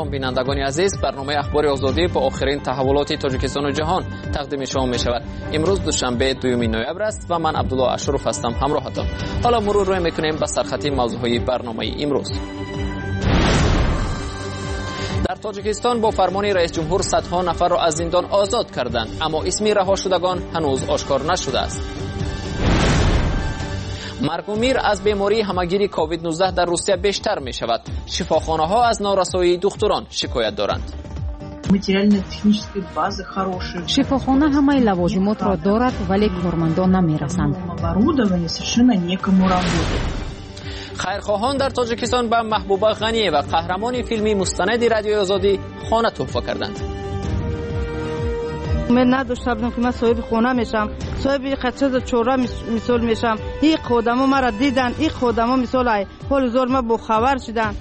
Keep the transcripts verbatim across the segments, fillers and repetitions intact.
سلام بینندگان عزیز، برنامه اخبار آزادی با آخرین تحولات تاجیکستان و جهان تقدیم شما می شود. امروز دوشنبه دوم نوامبر است و من عبدالله اشرف هستم همراهتان. حالا مرور روی میکنیم به سرخطی موضوعهای برنامه امروز. در تاجیکستان با فرمان رئیس جمهور صدها نفر را از زندان آزاد کردند، اما اسم رها شدگان هنوز آشکار نشده است. مرگ و میر از بیماری همگیری کووید نوزده در روسیه بیشتر می شود. شفاخانه ها از نارسایی دختران شکایت دارند. شفاخانه همه لوازمات را دارد ولی کارمندان نمی رسند. خیرخواهان در تاجیکستان به محبوبه غنیه و قهرمان فیلمی مستند رادیوی آزادی خانه تحفه کردند. من نداشته بودم که من صاحب خانه میشم، صاحب خدشت چوره مثال میشم. این خودمو مرا دیدن، این خودمو مثال های حال زور ما با خبر شدن.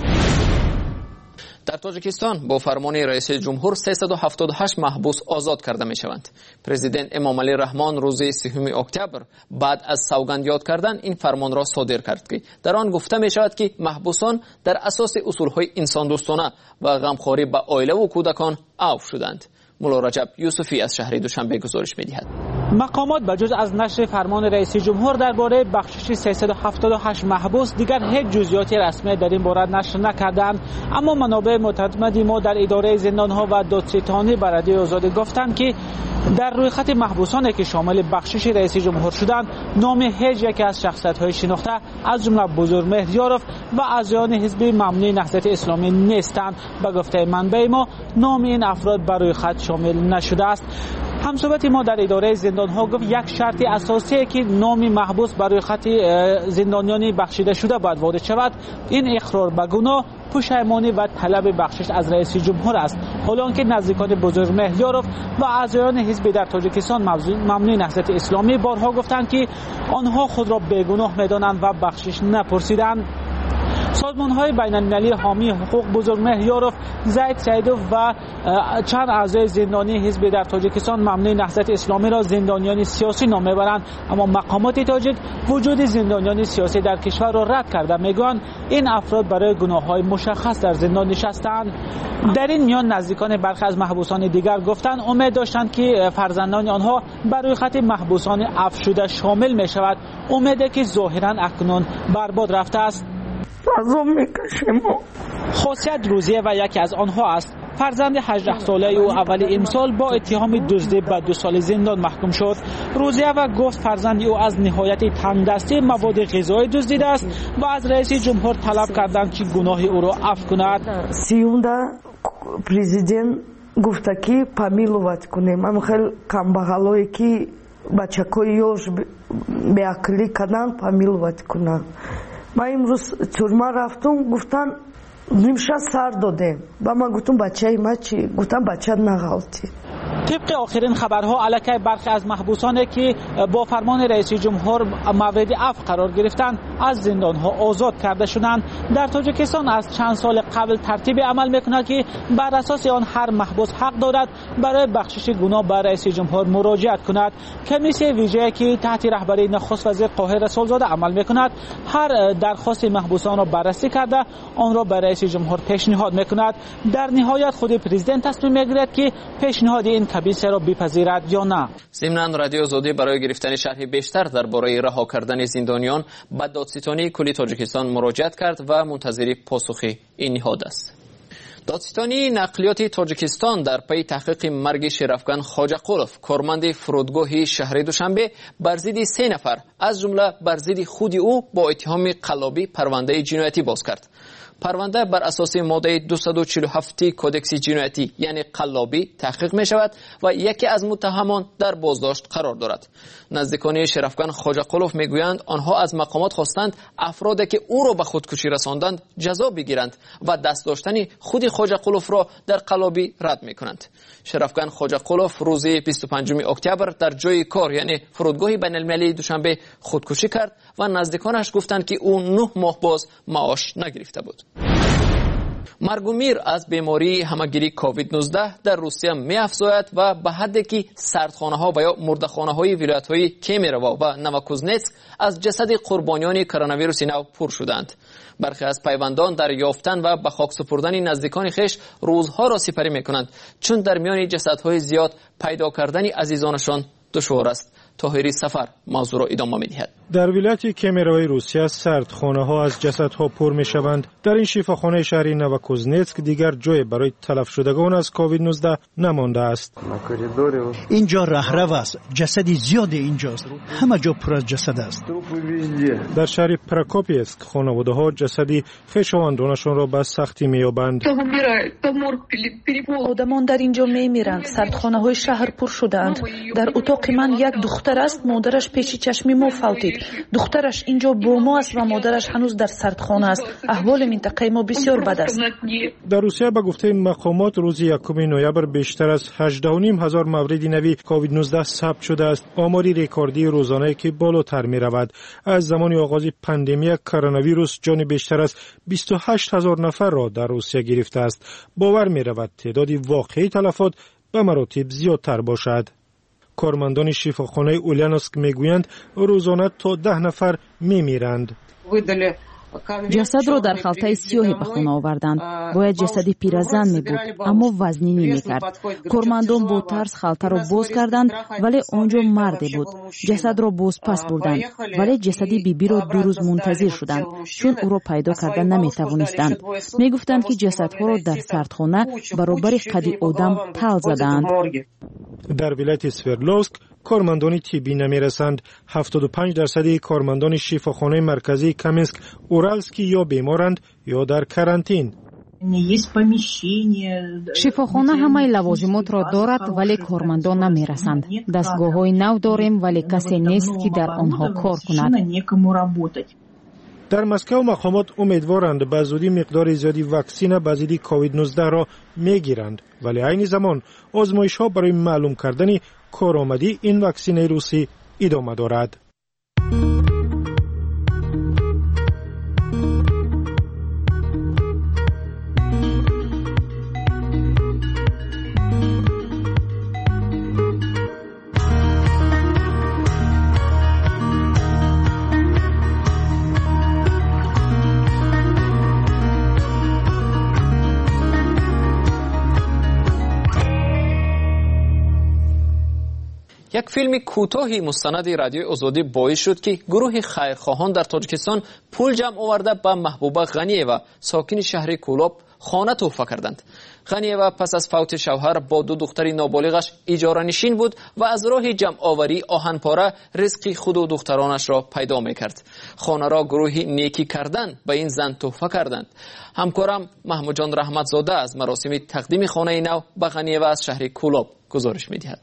در تاجیکستان با فرمان رئیس جمهور سیصد و هفتاد و هشت محبوس آزاد کرده می شوند. پرزیدنت امام علی رحمان روز سوم اکتبر بعد از سوگند یاد کردن این فرمان را صادر کرد که در آن گفته می شود که محبوسان در اساس اصولهای انسان دوستانه و غمخواری به عائله و کودکان عفو شدند. مولا رجب یوسفی از شهر دوشنبه گزارش می‌دهد. مقامات بجز از نشر فرمان رئیس جمهور درباره بخشش سیصد و هفتاد و هشت محبوس دیگر هیچ جزئیاتی رسمی در این باره نشر نکردند، اما منابع معتمدی ما در اداره زندان‌ها و دادستانی بر رادیوی آزادی گفتند که در روی خط محبوسانی که شامل بخشش رئیس جمهور شدند نام هیچ یک از شخصیت‌های شناخته از جمله بزرگمهر یاروف و اعضایان حزب ممنوع نهضت اسلامی نیستند. به گفته منبع ما نام این افراد بر روی خط شامل نشده است. همصحبت ما در اداره زندان ها گفت یک شرط اساسی که نام محبوس بر روی خط زندانیانی بخشیده شده باید وارد شود این اقرار به گناه، پشیمانی و طلب بخشش از رئیس جمهور است. حالا که نزدیکان بزرگمهر یاروف و اعضایان حزب در تاجیکستان ممنوع نهضت اسلامی بارها گفتند که آنها خود را بیگناه می‌دانند و بخشش نپرسیدند. سازمان‌های بین‌المللی حامی حقوق بزرگمهر یاروف، زید سیدوف و چند اعضای زندانی حزب در تاجیکستان ممنوع نهضت اسلامی را زندانیان سیاسی نام می‌برند، اما مقامات تاجیک وجود زندانیان سیاسی در کشور را رد کرده. میگویند این افراد برای گناه‌های مشخص در زندان نشستند. در این میان نزدیکان برخی از محبوسان دیگر گفتند امید داشتند که فرزندان آنها بر روی خط محبوسان عفو شده شامل می‌شود، امیدی که ظاهراً اکنون برباد رفته است. خاصیت روزیه و یکی از آنها است. فرزند هجده ساله او اول امسال با اتهام دزدی به دو سال زندان محکوم شد. روزیه و گفت فرزند او از نهایت تنگدستی مواد غذایی دزدیده است و از رئیس جمهور طلب کردند که گناه او را عفو کند. سیوندا پرزیدنت گفت که پامиловать کنه. من خیلی کمبغالایی که بچه‌های یوش بیاکلی کردن پامиловать کنه. ما امروز تورما رفتم گفتن نیمشه سر داده و من گفتم بچه ما چی؟ گفتم بچه نغلطی. طبق آخرین خبرها علیه برخی از محبوسانی که با فرمان رئیس جمهور مورد عفو قرار گرفتند از زندان‌ها آزاد کرده شدند. در تاجیکستان از چند سال قبل ترتیب عمل می‌کند که بر اساس آن هر محبوس حق دارد برای بخشش گناه به رئیس جمهور مراجعت کند. کمیسیون ویژه‌ای که تحت رهبری نخست وزیر قاهر رسولزاده عمل می‌کند هر درخواست محبوسان را بررسی کرده آن را به رئیس جمهور پیشنهاد می‌کند. در نهایت خود پرزیدنت تصمیم می‌گیرد که پیشنهاد این کمیسیون را بپذیرد یا نه. ضمن رادیو آزادی برای گرفتن شرح بیشتر درباره رها کردن زندانیان به دادستانی کلی تاجیکستان مراجعت کرد و منتظر پاسخ این نهاد است. دادستانی نقلیات تاجیکستان در پی تحقیق مرگ شرفگن خواجه قلوف کارمند فرودگاه شهر دوشنبه بر ضد سه نفر از جمله بر ضد خود او با اتهام قلابی پرونده جنایتی باز کرد. پرونده بر اساس ماده دویست و چهل و هفت کدکس جنایتی یعنی قلابی تحقیق می شود و یکی از متهمان در بازداشت قرار دارد. نزدیکان شرفگن خواجه قلوف می گویند آنها از مقامات خواستند افرادی که او را به خودکشی رساندند جزا بگیرند و دست داشتن خود خواجه قلوف را در قلابی رد می کنند. شرفگن خواجه قلوف روز بیست و پنجم اکتبر در جای کار یعنی فرودگاه بین المللی دوشنبه خودکشی کرد و نزدیکانش گفتند که او نه ماه باز معاش نگرفته بود. مرگ و میر از بیماری همگیری کووید نوزده در روسیه می افزاید و به حدی که سردخانه ها و یا مردخانه های ولایت های کیمیروا و نوکوزنتسک از جسد قربانیان کرونا ویروس نو پر شدند. برخی از پیوندان در یافتن و به خاک سپردن نزدیکان خویش روزها را سپری می کنند، چون در میان جسدهای زیاد پیدا کردن عزیزانشان دشوار است. طاهری سفر موضوع را ادامه می‌دهد. در ولایت کیمیروای روسیه سردخانه ها از جسدها پر می شوند. در این شفاخانه شهری نوکوزنتسک دیگر جای برای تلف شدگان از کووید نوزده نمانده است. اینجا رهرو است. جسد زیاد اینجاست. همه جا پر از جسد است. در شهر پراکوپیسک خانواده ها جسدی خویشاوندانشان را به سختی می‌یابند. آدمان در اینجا می‌میرند. سردخانه های شهر پر شدند. در اتاق من یک دختر است، مادرش پیش چشم ما فوتید. دخترش اینجا با ما است و مادرش هنوز در سردخانه است. احوال منطقه ما بسیار بد است. در روسیه به گفته مقامات روز یکم نوامبر بیشتر از هجده و نیم هزار مورد نوی کووید نوزده ثبت شده است. آماری رکوردی روزانه که بالاتر می رود. از زمان آغاز پاندمی کرونا ویروس جان بیشتر از بیست و هشت هزار نفر را در روسیه گرفته است. باور می رود تعداد واقعی تلفات به مراتب زیادتر باشد. کارمندان شفاخانه اولیانوسک میگویند روزانه تا ده نفر میمیرند. جسد را در خلطه سیاهی به خانه آوردند. باید جسدی پیرزن می بود اما وزنی نمی کرد. کارمندان با ترس خلطه را باز کردند ولی آنجا مردی بود. جسد را باز پس بردند ولی جسدی بیبی را دو روز منتظر شدند چون او را پیدا کردن نمی توانستند. می گفتند که جسدها را در سردخانه برابر قد آدم تل زدند. در ولایت سوردلوفسک کارمندان طبی نمیرسند. هفتاد و پنج درصد کارمندان شفاخانه مرکزی کامینسک اورالسکی یا بیمارند یا در کرانتین. شفاخانه همه لوازمات را دارد ولی کارمندان نمیرسند. دستگاه های نو داریم ولی کسی نیست که در آنها کار کند. در مسکو مقامات امیدوارند به زودی مقدار زیادی واکسن به ضد کووید نوزده را میگیرند ولی عین زمان آزمایش ها برای معلوم کردن کارآمدی این واکسن روسی ادامه دارد. یک فیلم کوتاهی مستند رادیوی آزادی باعث شد که گروه خیرخواهان در تاجیکستان پول جمع آورده به محبوبه غنییوا ساکن شهر کولاب خانه تحفه کردند. غنییوا پس از فوت شوهر با دو دختر نابالغش اجاره نشین بود و از راه جمع آوری آهنپاره رزق خود و دخترانش را پیدا میکرد. خانه را گروه نیکی کردن به این زن تحفه کردند. همکارم محمود جان رحمتزاده از مراسم تقدیم خانه نو به غنییوا از شهر کولاب گزارش می‌دهد.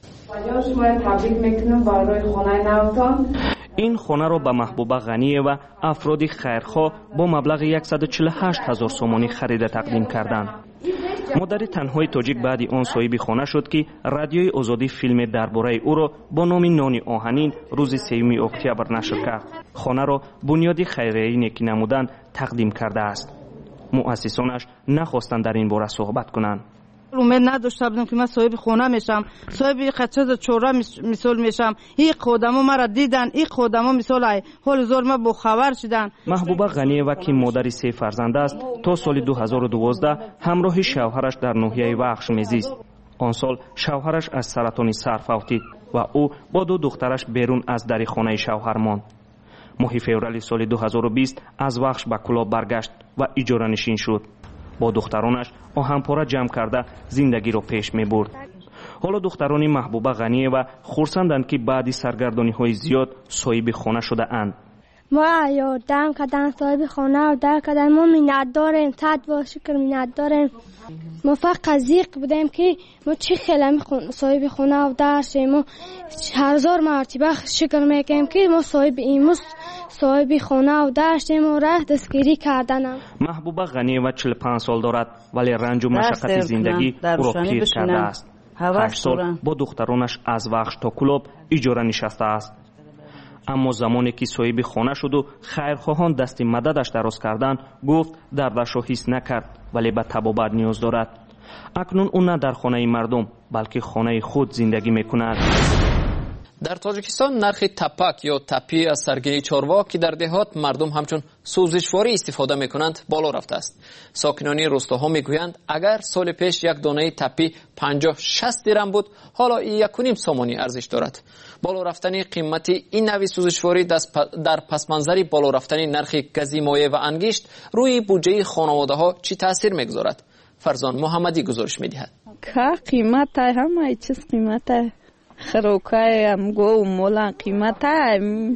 این خانه را به محبوبه غنییوا افراد خیرخواه با مبلغ صد و چهل و هشت هزار سومانی خرید تقدیم کردند. مادر تنهای تاجیک بعد آن صاحب خانه شد که رادیوی آزادی فیلم درباره او را با نام نانی آهنین روز سوم اکتبر نشر کرد. خانه را بنیاد خیریه‌ای نیکی نمودن تقدیم کرده است. مؤسسانش نخواستند در این باره صحبت کنند. امید نداشته بودم که من صاحب خونه میشم، صاحب خچه چوره مثال میشم. این خودمو مرا دیدن، این خودمو مثال ای حال زور ما با خبر شدن. محبوبه غنییوا که مادر سه فرزند است تا سال دو هزار و دوازده همراه شوهرش در ناحیه وخش میزیست. آن سال شوهرش از سرطان سر فوتید و او با دو دخترش بیرون از در خانه شوهر ماند. ماه فوریه سال دو هزار و بیست از وخش به کولاب برگشت و اجاره نشین شد. با دخترانش آهنپاره جمع کرده زندگی را پیش می برد. حالا دختران محبوبه غنییوا خرسندند که بعد سرگردانی های زیاد صاحب خانه شده اند. ما یادم کردن صاحب خانه و در کردن ما منت داریم، صد با شکر منت داریم. ما فقط زیق بودیم که ما چی خیلی صاحب خانه و داشتیم. ما هزار مرتبه شکر میکنیم که ما صاحب ایموس صاحب خانه و داشتیم و راه دستگیری کردنم. محبوبه غنییوا چهل و پنج سال دارد ولی رنج و مشقت زندگی او را پیر کرده است. هشت سال با دخترانش از وخش تا کولاب اجاره نشسته است. اما زمانی که صاحب خانه شد و خیرخواهان دست مددش دراز کردند گفت دردش را حس نکرد ولی به طبابت نیاز دارد. اکنون او نه در خانه مردم بلکه خانه خود زندگی میکند. در تاجیکستان نرخ تپک یا تپی از سرگینی چاروا که در دهات مردم همچون سوزشواری استفاده میکنند بالا رفته است. ساکنان روستاها میگویند اگر سال پیش یک دانه تپی پنجاه شصت درم بود حالا یک و نیم سامانی ارزش دارد. بالا رفتن قیمت این نوع سوزشواری در پس منظر بالا رفتن نرخ گازی مایع و انگشت روی بودجه خانواده ها چی تاثیر میگذارد؟ فرزان محمدی گزارش میدهد. که قیمت همه چیز قیمت خروکای هم گو مولا قیمت هم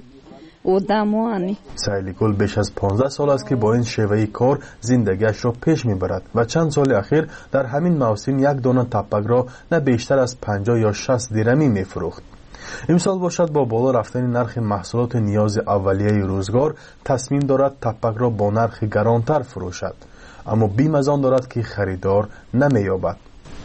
ادمانی. سایلی گل بیش از پانزده سال است که با این شیوه کار زندگیش را پیش میبرد و چند سال اخیر در همین موسم یک دانه تپک را نه بیشتر از پنجاه یا شصت درمی میفروخت. امسال باشد با بالا رفتن نرخ محصولات نیاز اولیه روزگار تصمیم دارد تپک را با نرخ گرانتر فروشد، اما بیم از آن دارد که خریدار نمییابد.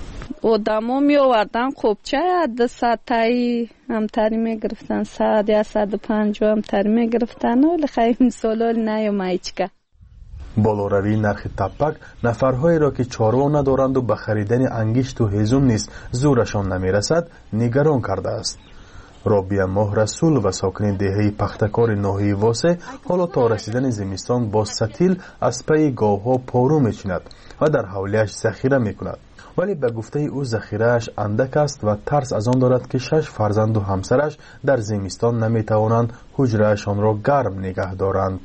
آدما می آوردن خوبچه ده ساعتی همتری می گرفتن، ساعت یا ساعت پنجاه همتری می گرفتن ولی خیلی سالال نیامایچکه. بالاروی نرخ تپک نفرهایی را که چاروا ندارند و به خریدن انگشت و هیزم نیز زورشان نمیرسد نگران کرده است. رابعه ماه رسول و ساکن دهه پختکار ناحیه واسه حالا تا رسیدن زمستان با ستیل از پی گاوها پارو میچیند و در حولیش ذخیره میکند، ولی به گفته او ذخیره‌اش اندک است و ترس از آن دارد که شش فرزند و همسرش در زمستان نمیتوانند حجره‌شان را گرم نگه دارند.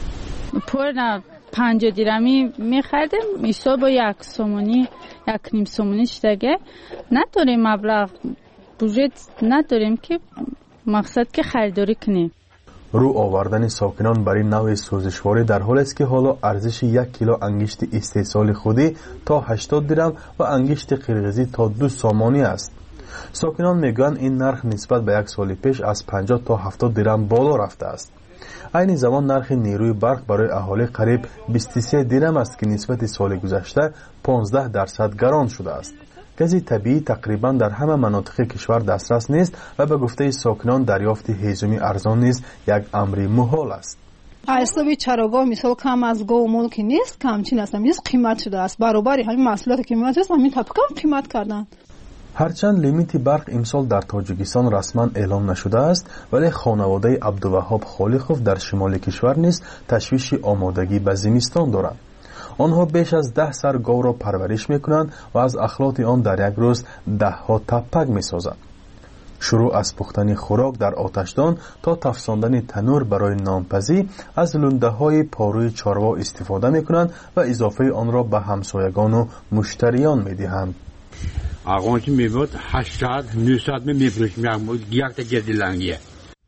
پورنا پنج درمی میخریدیم میشه با یک سومونی یک نیم سومونی شدگه نداریم، مبلغ بودجه نداریم که مقصد که خریداری کنیم. رو آوردن ساکنان برای نوع سوزشواری در حال است که حالا ارزش یک کیلو انگشت استحصال خودی تا هشتاد درم و انگشت قرقیزی تا دو سامانی است. ساکنان میگویند این نرخ نسبت به یک سال پیش از پنجاه تا هفتاد درم بالا رفته است. این زمان نرخ نیروی برق برای اهالی قریب بیست و سه درم است که نسبت سال گذشته پانزده درصد گران شده است. گاز طبیعی تقریبا در همه مناطق کشور دسترس نیست و به گفته ساکنان دریافت هیزمی ارزان نیز یک امر محال است. حسابی چراگاه مثال کم از گاو ملک نیست، کمچین است، نیست قیمت شده است، برابر همین محصولات که میاد است همین تپک هم قیمت کردن. هرچند لیمیت برق امسال در تاجیکستان رسما اعلام نشده است، ولی خانواده عبدالوهاب خالقوف در شمال کشور نیز تشویش آمادگی به زمستان دارند. آنها بیش از ده سر گاو را پرورش میکنند و از اخلاط آن در یک روز ده ها تپک میسازند. شروع از پختن خوراک در آتشدان تا تفساندن تنور برای نانپزی از لنده های پاروی چاروا استفاده میکنند و اضافه آن را به همسایگان و مشتریان میدهند. آقا که میبود هشتاد نوصد میفروشیم یک تا گردلنگیه.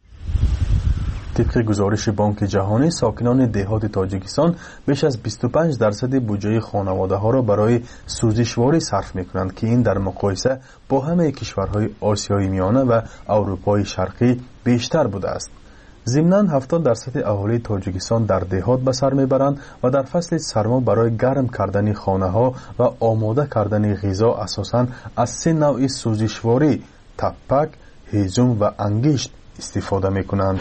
طبق گزارش بانک جهانی ساکنان دهات تاجیکستان بیش از بیست و پنج درصد بودجه خانواده ها را برای سوزشواری صرف می کنند که این در مقایسه با همه کشورهای آسیای میانه و اروپای شرقی بیشتر بوده است. ضمناً هفتاد درصد اهالی تاجیکستان در دهات به سر میبرند و در فصل سرما برای گرم کردن خانه ها و آماده کردن غذا اساساً از سه نوع سوزشواری تپک، هیزم و انگشت استفاده می کنند.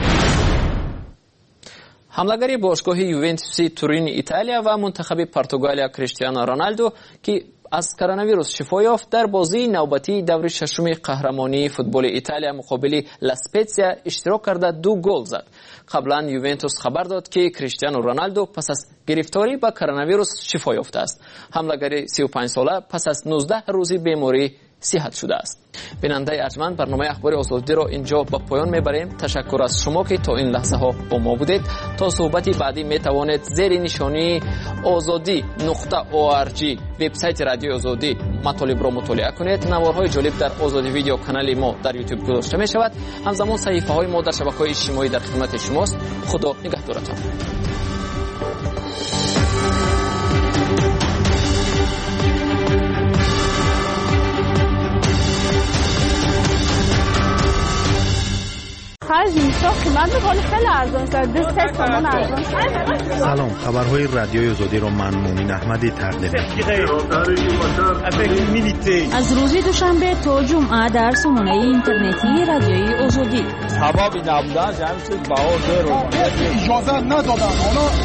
حملگری باشگاه یوونتوس تورین ایتالیا و منتخب پرتغالیا کریستیانو رونالدو که از کرونا ویروس شفا یافت در بازی نوبتی دور ششم قهرمانی فوتبال ایتالیا مقابل لاسپتزیا اشتراک کرده دو گل زد. قبلا یوونتوس خبر داد که کریستیانو رونالدو پس از گرفتاری با کرونا ویروس شفا یافته است. حملگر سی و پنج ساله پس از نوزده روزی بیماری صحت شده است. بیننده ارجمند، برنامه اخبار آزادی را اینجا به پایان میبریم. تشکر از شما که تا این لحظه ها با ما بودید. تا صحبتی بعدی میتوانید زیر نشانی آزادی نقطه او آر جی وبسایت رادیو آزادی مطالب را مطالعه کنید. نوارهای جالب در آزادی ویدیو کانال ما در یوتیوب گذاشته می شود. همزمان صحیفه های ما در شبکه‌های اجتماعی در خدمت شماست. خدا نگهدارتان. Faz isso. اینجا قیمت میکنه خیلی ارزان شد. دو سه تومن ارزان شد. سلام، خبرهای رادیوی آزادی رو من مومین احمدی تقدیم می‌کنم. از روز دوشنبه تا جمعه در سامانه اینترنتی رادیوی آزادی. ثوابی نبودن جمعیت باور اجازه ندادن.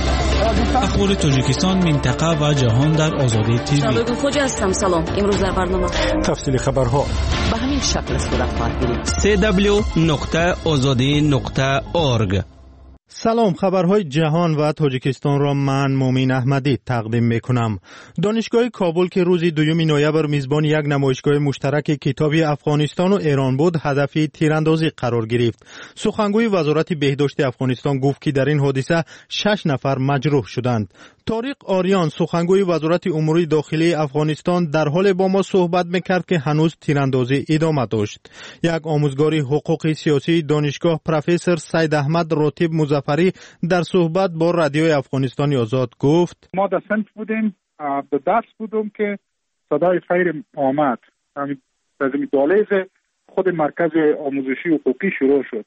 اخبار تاجیکستان، منطقه و جهان در آزادی تیوی. شبکه خوجا هستم. سلام. امروز در برنامه تفصیل خبرها به همین شکل صورت خواهد گرفت. سی دبلیو نقطه آزادی نقطه اورگ. سلام، خبرهای جهان و تاجیکستان را من مومین احمدی تقدیم میکنم. دانشگاه کابل که روز دوم نوامبر میزبان یک نمایشگاه مشترک کتابی افغانستان و ایران بود، هدفی تیراندازی قرار گرفت. سخنگوی وزارت بهداشت افغانستان گفت که در این حادثه شش نفر مجروح شدند. طارق آریان، سخنگوی وزارت امور داخلی افغانستان، در حال با ما صحبت میکرد که هنوز تیراندازی ادامه داشت. یک آموزگار حقوق سیاسی دانشگاه پروفسور سید احمد راتب مظفری در صحبت با رادیوی افغانستان آزاد گفت: ما در صنف بودیم، در درس بودم که صدای فیر آمد. همین از این دالیز خود مرکز آموزشی حقوقی شروع شد.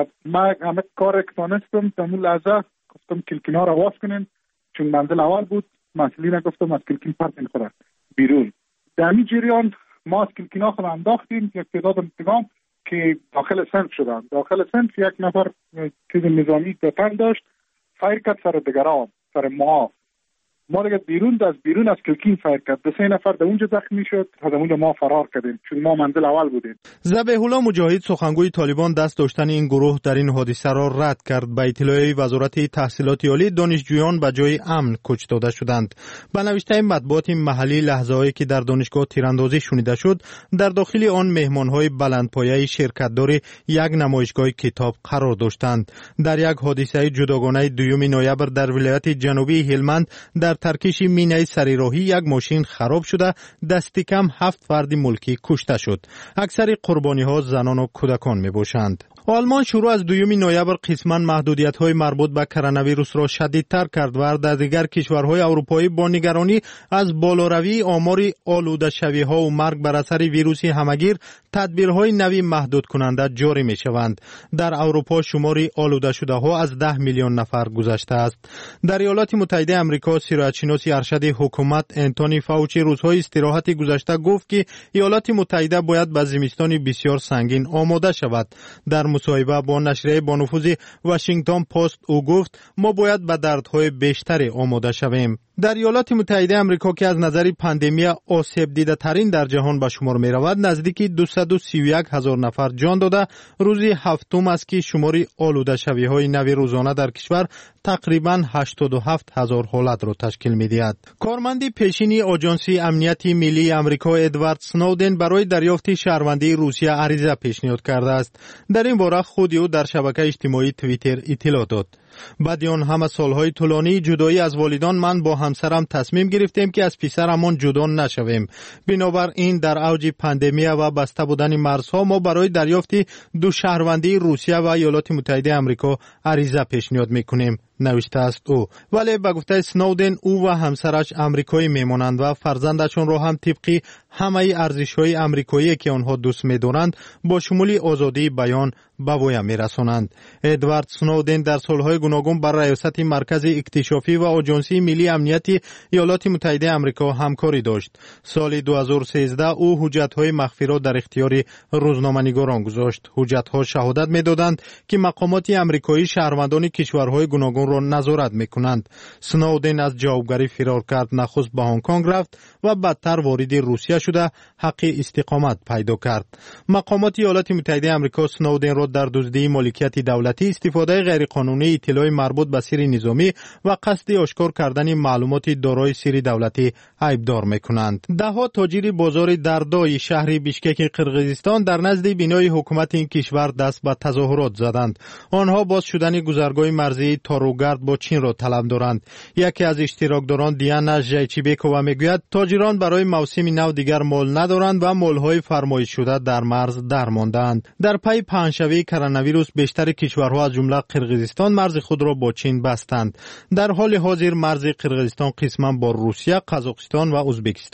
ما همه کار که دانستم در اون لحظه گفتم کلکینا را واس کنین، چون منزل اول بود. مسئولین گفتم از کلکین پرت نخوره بیرون. در همین جریان ما از کلکینا خود انداختیم. یک تعداد انتقام که داخل صنف شدن. داخل صنف یک نفر چیز نظامی تفنگ داشت، فایر کرد سر دگران، سر ما. ما دیگه بیرون از بیرون از کلکین فایر کرد. دو سه نفر در اونجا زخمی شد. از اونجا ما فرار کردیم چون ما منزل اول بودیم. ذبیح الله مجاهد، سخنگوی طالبان، دست داشتن این گروه در این حادثه را رد کرد. به اطلاع وزارت تحصیلات عالی، دانشجویان به جای امن کوچ داده شدند. به نوشته مطبوعات محلی، لحظه‌هایی که در دانشگاه تیراندازی شنیده شد، در داخل آن مهمان‌های بلندپایه شرکت‌دار یک نمایشگاه کتاب قرار داشتند. در یک حادثه جداگانه دوم نوامبر در ولایت جنوبی هلمند در ترکیش مینای سریراهی یک ماشین خراب شده، دست کم هفت فرد ملکی کشته شد. اکثر قربانی ها زنان و کودکان می باشند. آلمان شروع از دوم نوامبر قسما محدودیت های مربوط به کرونا ویروس را شدیدتر کرد و در دیگر کشورهای اروپایی با نگرانی از بالاروی آمار آلوده شوی ها و مرگ بر اثر ویروس همگیر تدبیرهای نوی محدود کننده جاری می شوند. در اروپا شمار آلوده شده ها از ده میلیون نفر گذشته است. در ایالات متحده آمریکا، سیرایت‌شناس ارشد حکومت انتونی فاوچی روزهای استراحت گذشته گفت که ایالات متحده باید به زمستان بسیار سنگین آماده شود. در مصاحبه با نشریه با نفوذ واشنگتن پست او گفت: ما باید به دردهای بیشتری آماده شویم. در ایالات متحده آمریکا که از نظر پاندمی آسیب دیده ترین در جهان به شمار می رود، نزدیک دویست و سی و یک هزار نفر جان داده. روز هفتم است که شمار آلوده شوی های نوی روزانه در کشور تقریبا هشتاد و هفت هزار حالت را تشکیل می دهد. کارمند پیشین آژانس امنیتی ملی آمریکا ادوارد سنودن برای دریافت شهروندی روسیه عریضه پیشنهاد کرده است. در این باره خود او در شبکه اجتماعی توییتر اطلاع داد: بعد آن همه سالهای طولانی جدایی از والدان، من با همسرم تصمیم گرفتیم که از پسرمان جدا نشویم. بنابراین در اوج پاندمی و بسته بودن مرزها ما برای دریافت دو شهروندی روسیه و ایالات متحده آمریکا عریضه پیشنهاد میکنیم، نوشته است او. ولی به گفته سنودن او و همسرش آمریکایی میمانند و فرزندشان را هم طبق همه ارزش‌های آمریکایی که آنها دوست می‌دارند با شمول آزادی بیان به وی می‌رسانند. ادوارد سنودن در سالهای گوناگون بر ریاست مرکز اکتشافی و آژانس ملی امنیتی ایالات متحده آمریکا همکاری داشت. سال دو هزار و سیزده او حجت‌های مخفی را در اختیار روزنامه‌نگاران گذاشت. حجت‌ها شهادت می‌دادند که مقامات آمریکایی شهروندان کشورهای گوناگون را نظارت می‌کنند. سنودن از جوابگری فرار کرد، نخست به هنگ کنگ رفت و بعدتر وارد روسیه شده حق استقامت پیدا کرد. مقامات ایالات متحده آمریکا سنودن را در دزدی مالکیت دولتی، استفاده غیرقانونی اطلاع مربوط به سر نظامی و قصد آشکار کردن معلومات دارای سر دولتی عیبدار می‌کنند. ده‌ها تاجر بازار دردای شهر بیشکک قرقیزستان در نزد بینای حکومت این کشور دست به تظاهرات زدند. آنها باز شدن گذرگاه مرزی تاروگرد با چین را طلب دارند. یکی از اشتراکداران دیانا ژایچیبکووا میگوید تاجران برای موسم نو دیگر مال ندارند و مال‌های فرمایش شده در مرز درماندند. در پی پنه‌شوی کرونا ویروس بیشتر کشورها از جمله قرقیزستان مرز خود را با چین بستند. در حال حاضر مرز قرقیزستان قسما با روسیه، قزاقستان و ازبکستان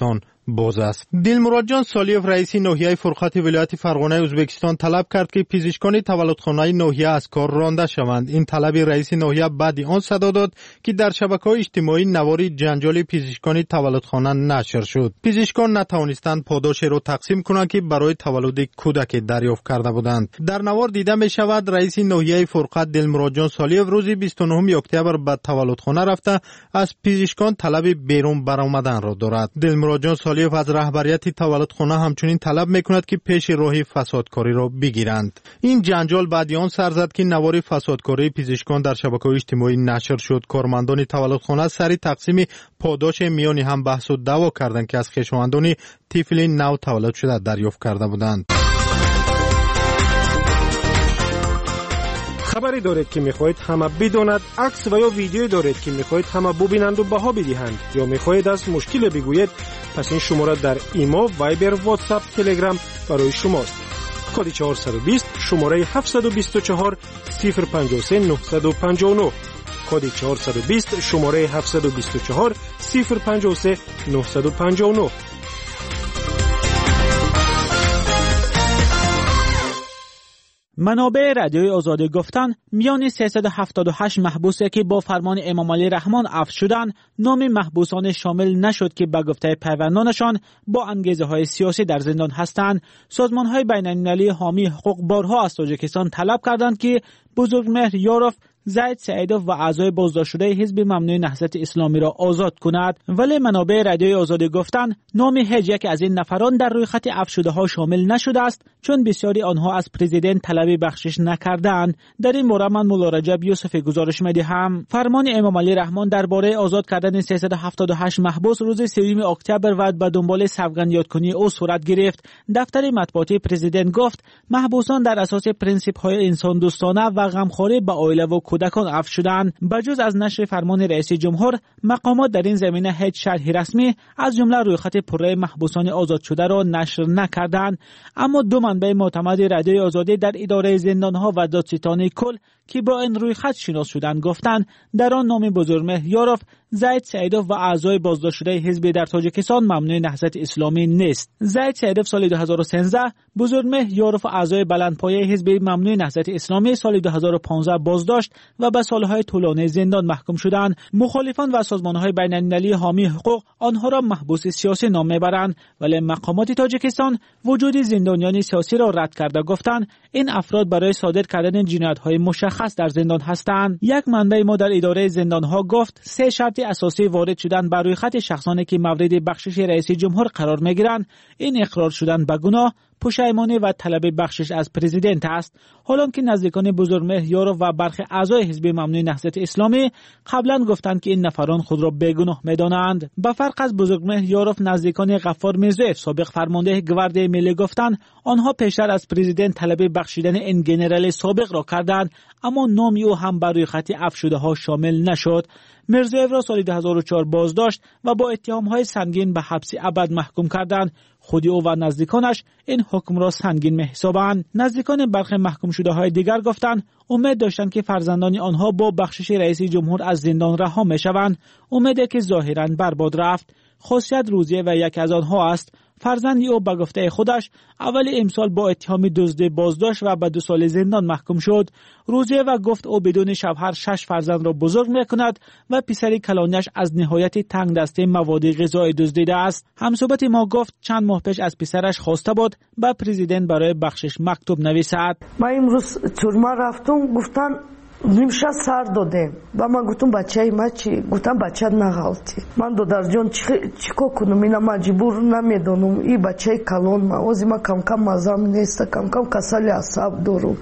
باز است. دلمراد جان سالیوف رئیس ناحیه فرقت ولایت فرغانه ازبکستان طلب کرد که پزشکان تولدخانه ناحیه از کار رانده شوند. این طلب رئیس ناحیه بعد آن صدا داد که در شبکه‌های اجتماعی نواری جنجال پزشکان تولدخانه نشر شد. پزشکان نتوانستند پاداشی را تقسیم کنند که برای تولد کودک دریافت کرده بودند. در نوار دیده می شود رئیس ناحیه فرقت دلمراد جان سالیوف روز بیست و نهم اکتبر به تولدخانه رفته از پزشکان طلب بیرون برآمدن را دارد. دلمراد جان سالیوف از رهبریت تولدخانه همچنین طلب میکند که پیش راه فسادکاری را بگیرند. این جنجال بعد آن سر زد که نوار فسادکاری پزشکان در شبکه‌های اجتماعی نشر شد. کارمندان تولدخانه سری تقسیم پاداش میانی هم بحث و دعوا کردند که از خویشاوندان طفل نو تولد شده دریافت کرده بودند. خبری دارید که میخواهید همه بداند، عکس و یا ویدیویی دارید که میخواهید همه ببینند و بها بدهند، یا میخواهید از مشکل بگویید، پس این شماره در ایما، وایبر، واتساپ، تلگرام برای شماست. کد چهارصد و بیست شماره هفتصد و بیست و چهار صفر پنجاه و سه نهصد و پنجاه و نه. کد چهارصد و بیست شماره هفتصد و بیست و چهار صفر پنجاه و سه نهصد و پنجاه و نه. منابع رادیوی آزادی گفتند میان سیصد و هفتاد و هشت محبوسی که با فرمان امام علی رحمان عفو شدند، نام محبوسان شامل نشد که به گفته پیوندانشان با انگیزه‌های سیاسی در زندان هستند. سازمان‌های بین‌المللی حامی حقوق بارها از تاجیکستان طلب کردند که بزرگمهر یاروف، زید سعیدوف و اعضای بازداشت شده حزب ممنوع نهضت اسلامی را آزاد کند، ولی منابع رادیوی آزادی گفتند نام هیچ یک از این نفران در روی خط عفو شده ها شامل نشده است، چون بسیاری آنها از پرزیدنت طلب بخشش نکردند. در این باره من مولا رجب یوسفی گزارش می‌دهم. فرمان امام علی رحمان درباره آزاد کردن سیصد و هفتاد و هشت محبوس روز سوم اکتبر و به دنبال سوگند یادکنی او صورت گرفت. دفتر مطبوعاتی پرزیدنت گفت محبوسان در اساس پرنسیپ‌های انسان دوستانه و غمخواری به عائله و کودکان عفو شدند. بجز از نشر فرمان رئیس جمهور، مقامات در این زمینه هیچ شرحی رسمی از جمله رویخط پره محبوسان آزاد شده را نشر نکردند. اما دو منبع معتمد رادیوی آزادی در اداره زندانها و دادستانی کل که با این رویخط شناس شدند گفتند در آن نام بزرگمهر یاروف، زید سعیدوف و اعضای بازداشت شده حزب در تاجیکستان ممنوع نهضت اسلامی نیست. زید سعیدوف سال دو هزار و سیزده، بزرگمهر یاروف و اعضای بلندپایه حزب ممنوع نهضت اسلامی سال دو هزار و پانزده بازداشت و به سالهای طولانی زندان محکوم شدند. مخالفان و سازمان‌های بین‌المللی حامی حقوق آنها را محبوس سیاسی نام میبرند، ولی مقامات تاجیکستان وجود زندانیان سیاسی را رد کرده گفتند این افراد برای صادر کردن جنایت‌های مشخص در زندان هستند. یک منبع ما در اداره زندان‌ها گفت سه شرط اساسی وارد شدن بر روی خط شخصانی که مورد بخشش رئیس جمهور قرار می‌گیرند، این اقرار شدن به گناه، پشیمانی و طلب بخشش از پرزیدنت است. حالا که نزدیکان بزرگمهر یاروف و برخی اعضای حزب ممنوع نهضت اسلامی قبلا گفتند که این نفران خود را بیگناه می‌دانند. به فرق از بزرگمهر یاروف، نزدیکان غفار میرزایف سابق فرمانده گواردی ملی گفتند آنها پیشتر از پرزیدنت طلب بخشیدن این گنرال سابق را کردند، اما نام او هم بر روی خط عفو شده ها شامل نشد. میرزایف را سال دو هزار و چهار بازداشت و با اتهام‌های سنگین به حبس ابد محکوم کردند. خودی او و نزدیکانش این حکم را سنگین می‌حسابند. نزدیکان برخی محکوم شده های دیگر گفتند امید داشتند که فرزندان آنها با بخشش رئیس جمهور از زندان رها می‌شوند، امیدی که ظاهراً برباد رفت. خاصیت روزیه و یک از آنها است. فرزندی او به گفته خودش اول امسال با اتهام دزدی بازداشت و به دو سال زندان محکوم شد. روزیه و گفت او بدون شوهر شش فرزند را بزرگ می‌کند و پسری کلانش از نهایت تنگ دسته مواد غذایی دزدیده است. همصحبت ما گفت چند ماه پیش از پسرش خواسته بود به پرزیدنت برای بخشش مکتوب نویسد. ما امروز تورما رفتم، گفتن нимша сар додем ва ман гуфтам бачаи ма чӣ? Гуфтам бачаат нағалтӣ. Ман додарҷон чӣ кор кунам, ина маҷбур намедонам, и бачаи калон ма ози ма камкам мазам неста, камкам касали асаб дорам.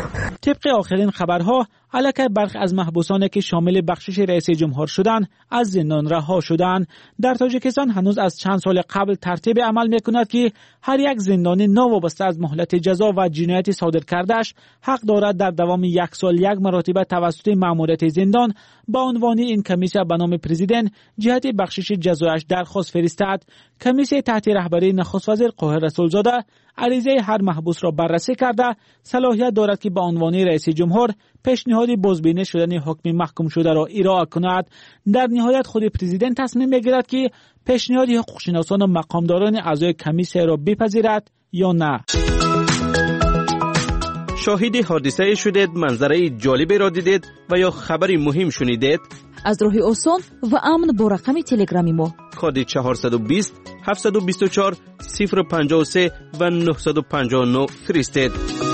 طبق آخرین خبرها علاکه برخی از محبوسانی که شامل بخشش رئیس جمهور شدند از زندان رها شدند. در تاجیکستان هنوز از چند سال قبل ترتیب عمل میکند که هر یک زندانی نوابسته از مهلت جزا و جنایت صادر کردهش حق دارد در دوام یک سال یک مرتبه توسط مأموریت زندان با عنوان این کمیسیون به نام پرزیدنت جهت بخشش جزایش درخواست فرستد. کمیسیون تحت رهبری نخست وزیر قاهر رسولزاده عریضه هر محبوس را بررسی کرده صلاحیت دارد که به عنوان رئیس جمهور پیشنهاد بازبینی شدن حکم محکوم شده را ارائه کند. در نهایت خود پرزیدنت تصمیم میگیرد که پیشنهاد حقوقشناسان و مقامداران اعضای کمیسیه را بپذیرد یا نه. شاهد حادثه شدید، منظره جالبی را دیدید و یا خبری مهم شنیدید؟ از راه آسان و امن با رقم تلگرامی ما کد چهارصد و بیست هفتصد و بیست و چهار صفر پنجاه و سه و نهصد و پنجاه و نه فرستید.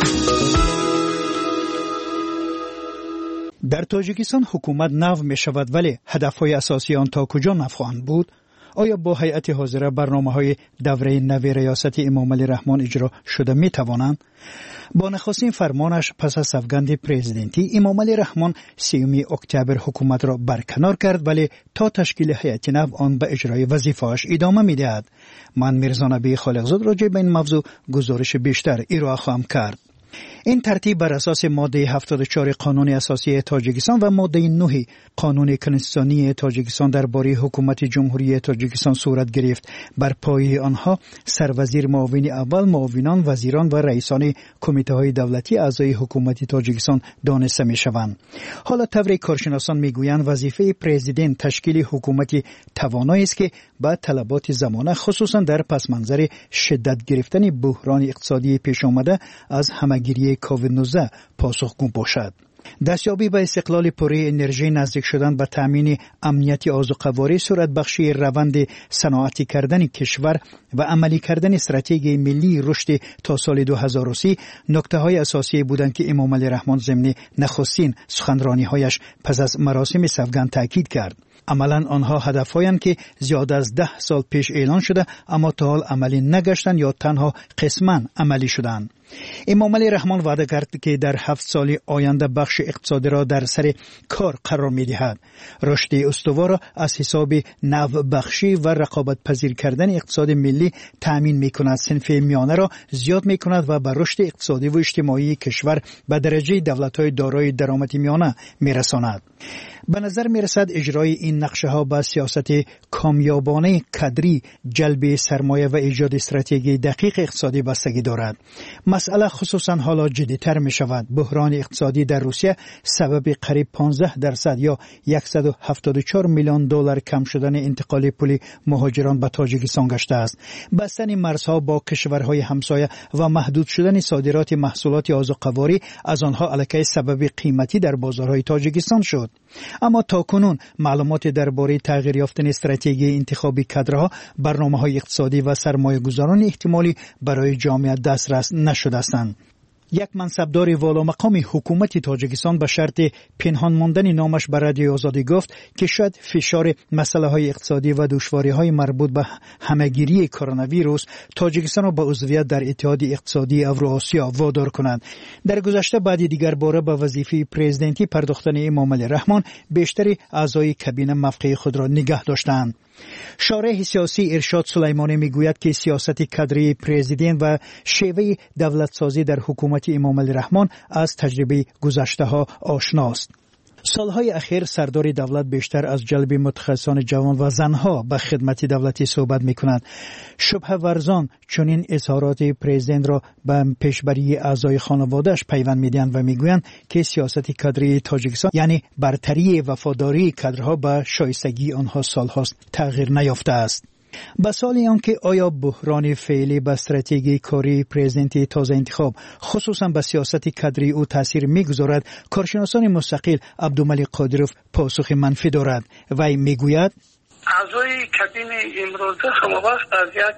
در تاجیکستان حکومت نو می شود، ولی هدفهای اساسی آن تا کجا نو خواهند بود؟ آیا با هیئت حاضره برنامه‌های دوره نوی ریاست امام علی رحمان اجرا شده می توانند؟ با نخستین فرمانش پس از سوگند پرزیدنتی، امام علی رحمان سیوم اکتبر حکومت را برکنار کرد، ولی تا تشکیل هیئت نو آن به اجرای وظیفه‌اش ادامه می‌دهد. من میرزا نبی خالقزاد راجع به این موضوع گزارش بیشتر ارائه خواهم کرد. این ترتیب بر اساس ماده هفتاد و چهار قانون اساسی تاجیکستان و ماده نه قانون کنستیتوسیونی تاجیکستان درباره حکومت جمهوری تاجیکستان صورت گرفت. بر پایه آنها سروزیر، معاون اول، معاونان، وزیران و رئیسان کمیته های دولتی اعضای حکومت تاجیکستان دانسته می شوند. حالا طور کارشناسان می گویند وظیفه پرزیدنت تشکیل حکومتی توانایی است که با طلبات زمانه، خصوصا در پس منظر شدت گرفتن بحران اقتصادی پیش آمده از همهگیری کووید نوزده پاسخگو باشد. دستیابی به استقلال پوری انرژی، نزدیک شدن به تامین امنیت آذوقه‌واری، سرعت بخشی روند صنعتی کردن کشور و عملی کردن استراتژی ملی رشد تا سال دو هزار و سی نکته های اساسی بودند که امام علی رحمان ضمن نخستین سخنرانی هایش پس از مراسم سوگند تاکید کرد. عملاً آنها هدفهایند که زیاد از ده سال پیش اعلان شده اما تا حال عملی نگشتند یا تنها قسماً عملی شدند. امام علی رحمان وعده کرد که در هفت سال آینده بخش اقتصادی را در سر کار قرار می دهد. رشد استوار را از حساب نو بخشی و رقابت پذیر کردن اقتصاد ملی تأمین می کند. صنف میانه را زیاد می کند و به رشد اقتصادی و اجتماعی کشور به درجه دولت‌های دارای درآمد میانه می رساند. به نظر می رسد اجرای این نقشه ها به سیاست کامیابانه کادری، جلب سرمایه و ایجاد استراتژی دقیق اقتصادی بستگی دارد. مسئله خصوصا حالا جدی‌تر می شود. بحران اقتصادی در روسیه سبب قریب پانزده درصد یا صد و هفتاد و چهار میلیون دلار کم شدن انتقال پول مهاجران به تاجیکستان گشته است. بستن مرزها با کشورهای همسایه و محدود شدن صادرات محصولات آذوقه‌واری از آنها علیه سبب قیمتی در بازارهای تاجیکستان شد. اما تاکنون معلومات درباره تغییر یافتن استراتژی انتخابی کادرها، برنامه‌های اقتصادی و سرمایه‌گذاران احتمالی برای جامعه دسترس نشده‌اند. یک منصبدار والا مقام حکومت تاجیکستان به شرط پنهان ماندن نامش به رادیو آزادی گفت که شاید فشار مسائل اقتصادی و دشواری‌های مربوط به همهگیری کرونا ویروس تاجیکستان را به عضویت در اتحاد اقتصادی اوراسیا وادار کند. در گذشته بعد دیگر باره به وظیفه پرزیدنتی پرداختن امام علی رحمان بیشتر اعضای کابینه موقع خود را نگه داشتند. شارح سیاسی ارشاد سلیمانی میگوید که سیاست کادری پرزیدنت و شیوه دولتسازی در حکومت امام علی رحمان از تجربه گذشته ها آشناست. سالهای اخیر سردار دولت بیشتر از جلب متخصصان جوان و زنها به خدمت دولتی صحبت میکنند. شبهه ورزان چنین اظهارات پرزیدنت را به پیشبری اعضای خانواده‌اش پیوند میدهند و میگویند که سیاست کادری تاجیکستان یعنی برتری وفاداری کادرها به شایستگی آنها سالهاست تغییر نیافته است. به سوالی آنکه آیا بحران فعلی به استراتژی کاری پرزیدنت تازه انتخاب خصوصا به سیاست کادری او تاثیر میگذارد، کارشناسان مستقل عبدالملک قادروف پاسخ منفی دارد. وی میگوید اعضای کابینه امروزه هموقت از یک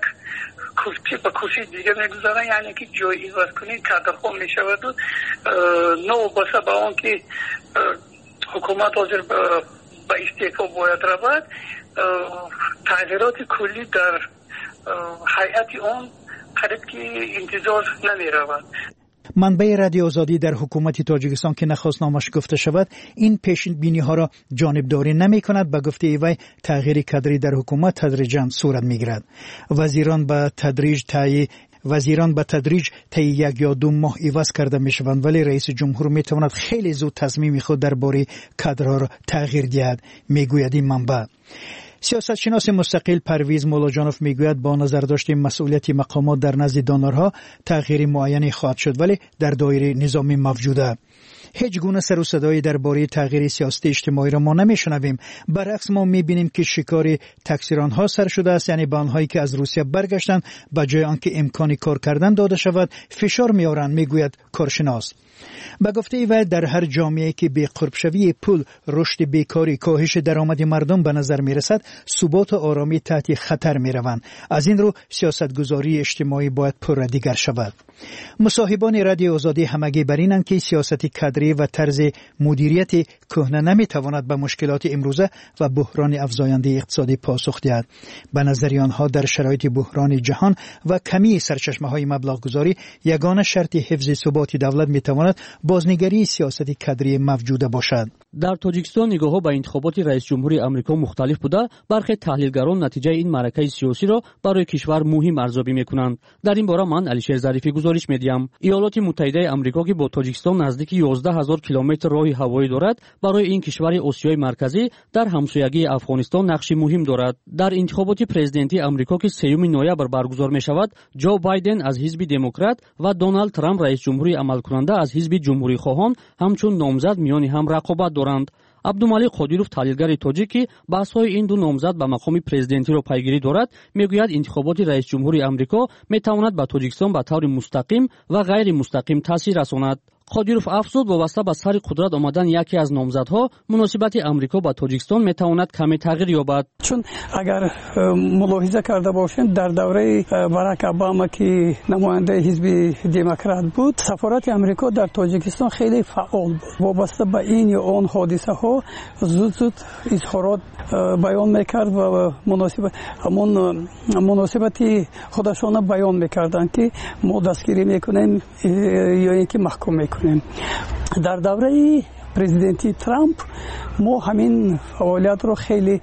کرسی به کرسی دیگه میگذارن، یعنی که جای عوض کنی کادرها میشود و نو بسه به آن که حکومت حاضر به استعفا باید رود، تغییرات کلی در هیئت آن قریب که انتظار نمی رود. منبع رادیو آزادی در حکومت تاجیکستان که نخواست نامش گفته شود این پیش بینی ها را جانبداری نمی کند. به گفته وی تغییر کادری در حکومت تدریجاً صورت می گیرد. وزیران به تدریج تایی وزیران به تدریج طی یک یا دو ماه عوض کرده می شوند، ولی رئیس جمهور می تواند خیلی زود تصمیم خود درباره کادرها را تغییر دهد، می گوید این منبع. سیاستشناس مستقل پرویز مولاجانوف میگوید با نظر داشتن مسئولیت مقامات در نزد دانرها تغییر معینی خواهد شد، ولی در دایره نظامی موجوده. هیچ گونه سر و صدایی درباره تغییر سیاست اجتماعی را ما نمیشنویم. برعکس ما میبینیم که شکار تکثیرآنها سر شده است، یعنی به آنهایی که از روسیه برگشتن به جای آنکه امکان کار کردن داده شود فشار میآورند، میگوید کارشناس. به گفته وی در هر جامعه‌ای که به قرب شوی پول، رشد بیکاری، کاهش درآمد مردم به نظر میرسد، ثبات و آرامی تحت خطر میروند. از این رو سیاستگذاری اجتماعی باید پررادیگر شود. مصاحبان رادیو آزادی همگی بر اینند که سیاست کادری و طرز مدیریت کهنه نمیتواند به مشکلات امروزه و بحران افزاینده اقتصادی پاسخ دهد. به نظر آنها در شرایط بحران جهان و کمی سرچشمه‌های مبلغ گذاری یگانه شرط حفظ ثبات دولت میتواند بازنگری سیاست کادری موجوده باشد. در تاجیکستان نگاه‌ها به انتخابات رئیس جمهوری آمریکا مختلف بوده. برخی تحلیلگران نتیجه این معرکه سیاسی را برای کشور مهم ارزیابی می‌کنند. در این باره من علیشیر ظریفی گزارش می‌دهم. ایالات متحده آمریکا که با تاجیکستان نزدیک یازده هزار کیلومتر راه هوایی دارد، برای این کشور آسیای مرکزی در همسایگی افغانستان نقشی مهم دارد. در انتخابات پرزیدنتی آمریکا که سوم نوامبر برگزار می‌شود، جو بایدن از حزب دموکرات و دونالد ترامپ رئیس جمهوری عملکننده از حزب جمهوری خواهان همچون نامزد میان هم رقابت دارند. عبدالمالک قادیروف تحلیلگر تاجیکی بحث‌های این دو نامزد به مقام پرزیدنتی را پیگیری دارد. میگوید انتخابات رئیس جمهوری آمریکا میتواند به تاجیکستان به طور مستقیم و غیر مستقیم تاثیر رساند. قادیروف افزود وابسته به سر قدرت آمدن یکی از نامزدها، مناسبت آمریکا با تاجیکستان میتواند کمی تغییر یابد. چون اگر ملاحظه کرده باشین در دوره باراک اوباما که نماینده حزب دموکرات بود، سفارت آمریکا در تاجیکستان خیلی فعال بود. وابسته به این یا آن حادثه ها زود زود اظهارات بیان میکرد و مناسبت همون مناسبتی خودشان بیان میکردند که ما دستگیری میکنیم یا اینکه محکوم میکنیم. در دوره پرزیدنتی ترامپ ما همین فعالیت رو خیلی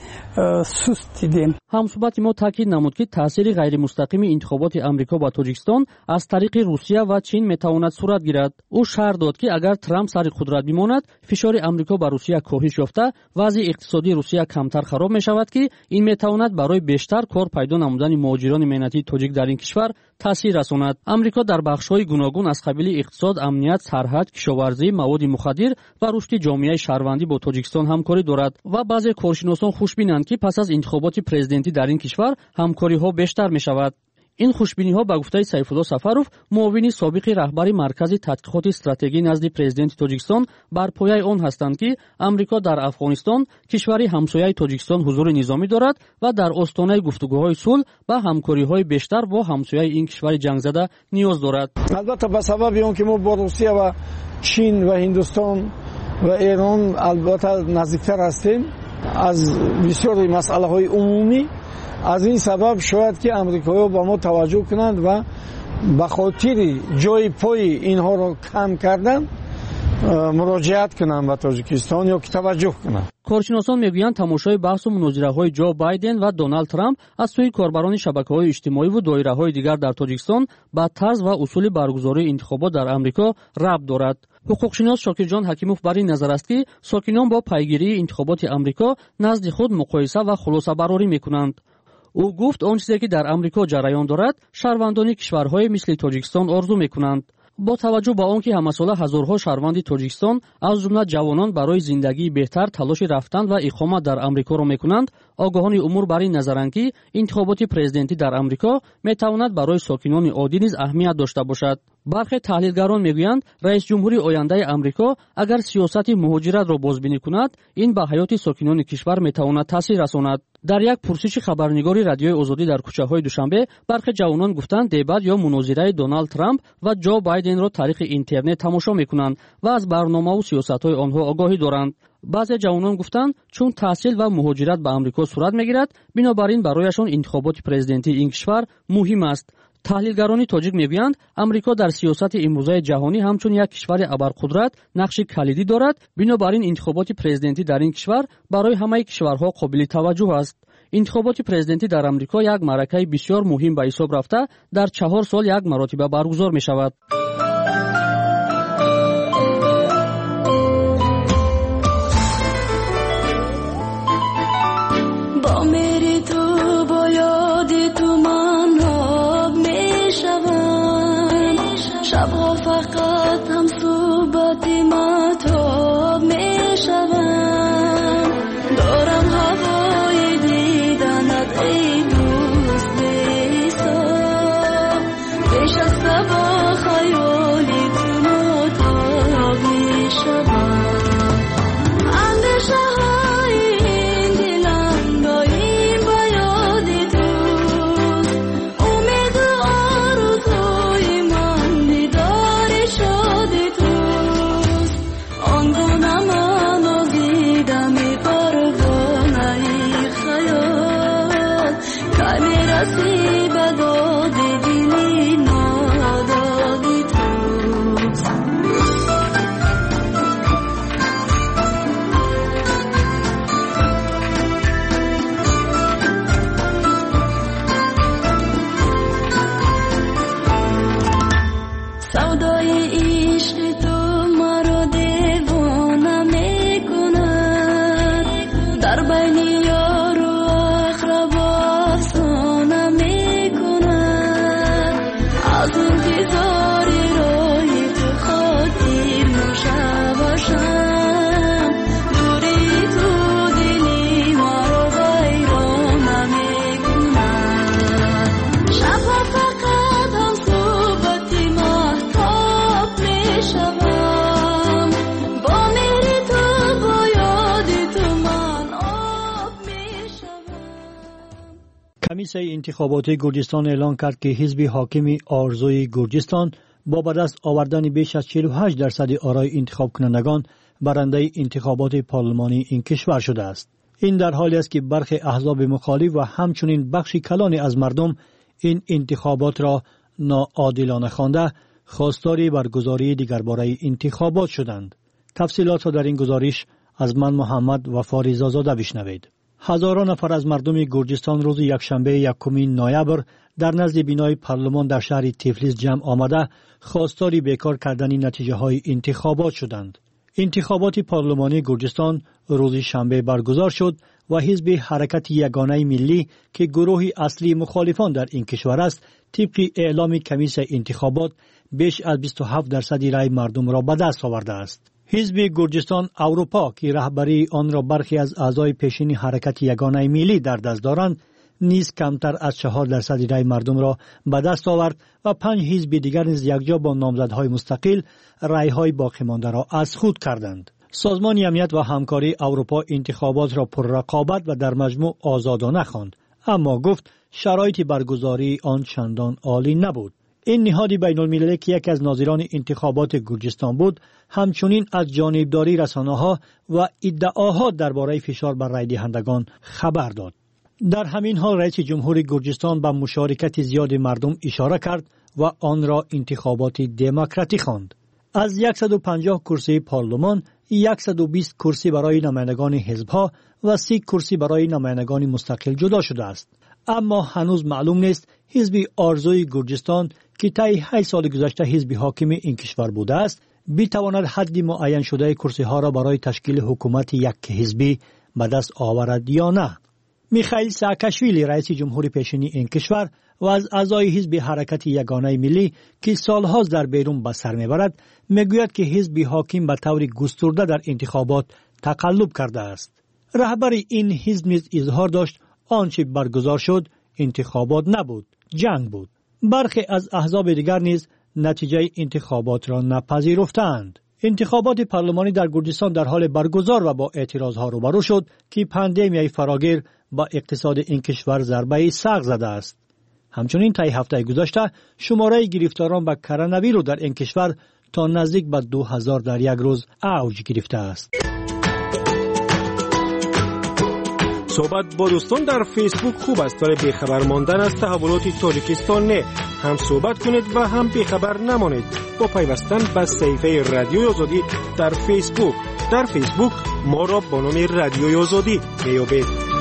سست دیدیم. همصحبت ما تاکید نمود که تاثیر غیر مستقیم انتخابات آمریکا با تاجیکستان از طریق روسیه و چین میتواند صورت گیرد. او شرح داد که اگر ترامپ سر قدرت بماند، فشار آمریکا بر روسیه کاهش یافته، وضع اقتصادی روسیه کمتر خراب میشود که این میتواند برای بیشتر کار پیدا نمودن مهاجران مهنتی تاجیک در این کشور تاثیر رساند. آمریکا در بخش‌های گوناگون از قبیل اقتصاد، امنیت، سرحد، کشاورزی، مواد مخدر و رشد جامعه شهروندی با تاجیکستان همکاری دارد و بعضی کارشناسان خوشبینند که پس از انتخابات پرزیدنتی در این کشور همکاری‌ها بیشتر می‌شود. این خوشبینی‌ها به گفته سیف‌الله سفروف، معاون سابق رهبر مرکز تحقیقات استراتژی نزد پرزیدنت تاجیکستان، بر پایه آن هستند که آمریکا در افغانستان، کشوری همسایه تاجیکستان، حضور نظامی دارد و در آستانه گفتگوهای صلح و همکاری‌های بیشتر با همسایه این کشور جنگ زده نیاز دارد. البته به سبب آنکه ما با روسیه و چین و هندوستان و ایران البته نزدیکتر هستیم از بسیاری مسئله های عمومی، از این سبب شاید که امریکایی‌ها با ما توجه کنند و به خاطر جای پای اینها را کم کردن مراجعت کنند به تاجیکستان یا که توجه کنند. کارشناسان میگویند تماشای بحث و مناظره‌های جو بایدن و دونالد ترامپ از سوی کاربران شبکه‌های اجتماعی و دایره‌های دیگر در تاجیکستان به طرز و اصول برگزاری انتخابات در آمریکا ربط دارد. حقوقشناس شاکرجان حکیموف بر این نظر است که ساکنان با پیگیری انتخابات آمریکا نزد خود مقایسه و خلاصه برآوری می‌کنند. او گفت آن چیزی که در آمریکا جریان دارد، شهروندان کشورهای مثل تاجیکستان آرزو می‌کنند. با توجه به آنکه همساله هزارها شهروند تاجیکستان از جمله جوانان برای زندگی بهتر تلاش رفتن و اقامت در آمریکا را می‌کنند، آگاهان امور بر این نظرند که انتخابات پرزیدنتی در آمریکا می‌تواند برای ساکنان عادی نیز اهمیت داشته باشد. برخی تحلیلگران میگویند رئیس جمهوری آینده آمریکا اگر سیاست مهاجرت را بازبینی کند، این به حیات ساکنان کشور میتواند تاثیر رساند. در یک پرسش خبرنگاری رادیوی آزادی در کوچه‌های دوشنبه، برخی جوانان گفتند دیبات یا مناظره دونالد ترامپ و جو بایدن را طریق اینترنت تماشا میکنند و از برنامه و سیاست‌های آنها آگاهی دارند. بعضی جوانان گفتند چون تحصیل و مهاجرت به آمریکا صورت میگیرد، بنابراین برایشان انتخابات پرزیدنتی این کشور مهم است. تحلیلگران تاجیک میگویند آمریکا در سیاست امروزه جهانی همچون یک کشور ابرقدرت نقش کلیدی دارد، بنابراین انتخابات پرزیدنتی در این کشور برای همه کشورها قابل توجه است. انتخابات پرزیدنتی در آمریکا یک معرکه بسیار مهم به حساب رفته در چهار سال یک مرتبه برگزار می شود. با میری تو با یادی تو من آب می شوم، شبها فقط هم صحبتی ما تو سودای عشق تو مرا دیوانه میکند در بین یار و اقرب افسانه میکند از انتظار روی تو خاطر نوشه باشم دوری تو دلی مرا ویرانه میکند شب فقط هم صحبت مهتاب میشوم با مهر تو با یاد تو من آب میشوم. کمیسیون انتخابات گرجستان اعلان کرد که حزب حاکم آرزوی گرجستان با به دست آوردن بیش از چهل و هشت درصد آرای انتخاب کنندگان برنده انتخابات پارلمانی این کشور شده است. این در حالی است که برخی احزاب مخالف و همچنین بخشی کلانی از مردم این انتخابات را ناعادلانه خوانده خواستار برگزاری دیگرباره انتخابات شدند. تفصیلات را در این گزارش از من محمد وفا رضازاده بشنوید. هزاران نفر از مردم گرجستان روز یکشنبه یکم نوامبر در نزد بینای پارلمان در شهر تفلیس جمع آمده خواستار بیکار کردن نتیجه های انتخابات شدند. انتخابات پارلمانی گرجستان روز شنبه برگزار شد و حزب حرکت یگانه ملی که گروه اصلی مخالفان در این کشور است طبق اعلام کمیسیون انتخابات بیش از بیست و هفت درصد رای مردم را به دست آورده است. حزب گرجستان اروپا که رهبری آن را برخی از اعضای پیشین حرکت یگانه ملی در دست دارند نیز کمتر از چهار درصد رای مردم را به دست آورد و پنج حزب دیگر نیز یکجا با نامزدهای مستقل رایهای باقی مانده را از خود کردند. سازمان امنیت و همکاری اروپا انتخابات را پر رقابت و در مجموع آزادانه خواند، اما گفت شرایط برگزاری آن چندان عالی نبود. این نهاد بین المللی که یکی از ناظران انتخابات گرجستان بود همچنین از جانبداری رسانه‌ها و ادعاها درباره فشار بر رای دهندگان خبر داد. در همین حال رئیس جمهور گرجستان به مشارکت زیاد مردم اشاره کرد و آن را انتخابات دموکراتیک خواند. از صد و پنجاه کرسی پارلمان صد و بیست کرسی برای نمایندگان حزب‌ها و سی کرسی برای نمایندگان مستقل جدا شده است. اما هنوز معلوم نیست حزب آرزوی گرجستان که طی هشت سال گذشته حزب حاکم این کشور بوده است بتواند حد معین شده کرسی ها را برای تشکیل حکومت یک حزبی به دست آورد یا نه. میخائیل ساکاشویلی رئیس جمهور پیشین این کشور و از اعضای حزب حرکت یگانه ملی که سالها در بیرون به سر میبرد میگوید که حزب حاکم به طور گسترده در انتخابات تقلب کرده است. رهبر این حزب نیز اظهار داشت آنچه برگزار شد انتخابات نبود، جنگ بود. برخی از احزاب دیگر نیز نتیجه انتخابات را نپذیرفتند. انتخابات پارلمانی در گرجستان در حال برگزار و با اعتراضها روبرو شد که پاندمیای فراگیر با اقتصاد این کشور ضربه سخت زده است. همچنین طی هفته گذشته شماره گرفتاران به کرونا ویروس در این کشور تا نزدیک به دو هزار در یک روز اوج گرفته است. صحبت با دوستان در فیسبوک خوب است ولی بیخبر ماندن از تحولات تاجیکستان نه. هم صحبت کنید و هم بیخبر نمانید با پیوستن به صفحه رادیوی آزادی در فیسبوک. در فیسبوک ما را با نام رادیوی آزادی میابید.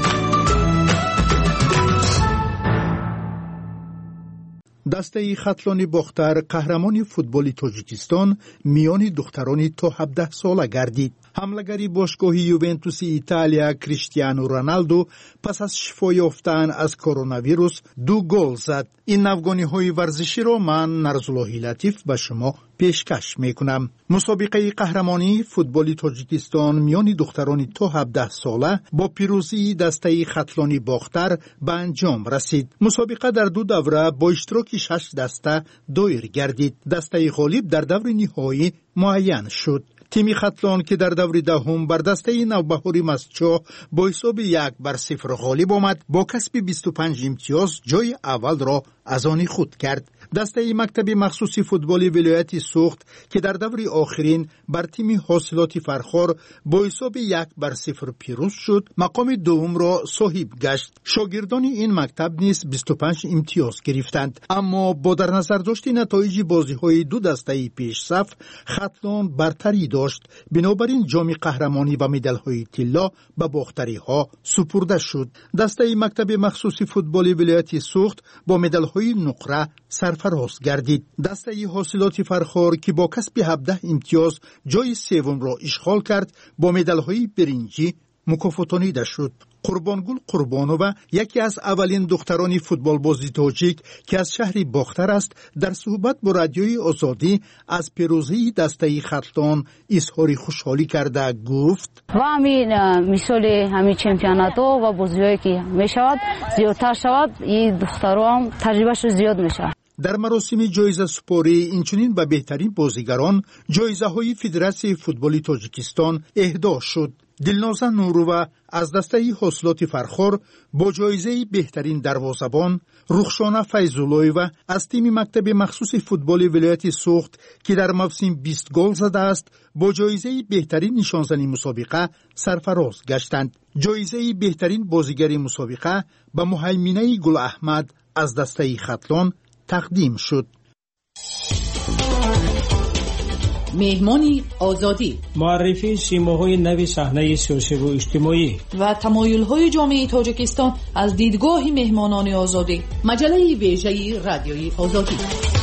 دسته خطلانی باختر قهرمان فوتبال تاجیکستان میان دختران تا هفده ساله گردید. حملگری باشگاه یوونتوس ایتالیا کریستیانو رونالدو پس از شفا یافتن از کرونا ویروس دو گل زد. این نوگانی های ورزشی را من نرزالله لطیف به شما پیشکش میکنم. مسابقه قهرمانی فوتبال تاجیکستان میان دختران تا هفده ساله با پیروزی دسته خطلانی باختر به انجام رسید. مسابقه در دو دوره با اشتراک شش دسته دایر گردید. دسته غالب در دور نهایی معین شد. تیم خطلان که در دور دهم بر دسته نوبهاری مسچو با حساب یک بر صفر غالب آمد با کسب بیست و پنج امتیاز جای اول را از آن خود کرد. دسته مکتب مخصوص فوتبال ولایت سوخت که در دور آخرین بر تیم حاصلات فرخار با حساب یک بر صفر پیروز شد مقام دوم را صاحب گشت. شاگردان این مکتب نیز بیست و پنج امتیاز گرفتند، اما با در نظر داشتن نتایج بازی های دو دسته پیش صف خطلان برتری داشت. بنابراین جام قهرمانی و مدال های طلا به باختری ها سپرده شد. دسته مکتب مخصوص فوتبال ولایت سوخت با مدال های نقره صرف سرفراز گردید. دسته حاصلات فرخار که با کسب هفده امتیاز جای سوم را اشغال کرد با مدال‌های برنجی مکافاتانیده شد. قربانگل قربانووا یکی از اولین دختران فوتبال بازی تاجیک که از شهر باختر است در صحبت با رادیوی آزادی از پیروزی دسته خطلان اظهار خوشحالی کرده گفت و همین مثال همین چمپیونات و بازی‌هایی که میشود زیادتر شود این دخترها هم تجربهش زیاد میشه. در مراسم جایزه سپاری اینچنین به بهترین بازیگران جایزه های فدراسیون فوتبال تاجیکستان اهدا شد. دلنازه نوروا از دسته حاصلات فرخار با جایزه بهترین دروازه‌بان، رخشانه فیض‌الله‌ایوا از تیم مکتب مخصوص فوتبال ولایت سوخت که در موسم بیست گل زده است با جایزه بهترین نشانزنی مسابقه سرفراز گشتند. جایزه بهترین بازیگر مسابقه به مهیمنه گل احمد از دسته خطلان تقدیم شد. مهمانی آزادی، معرفی سیماهای نوی صحنه سیاسی و اجتماعی و تمایل‌های جامعه تاجیکستان از دیدگاه مهمانان آزادی. مجله ویژه رادیوی آزادی.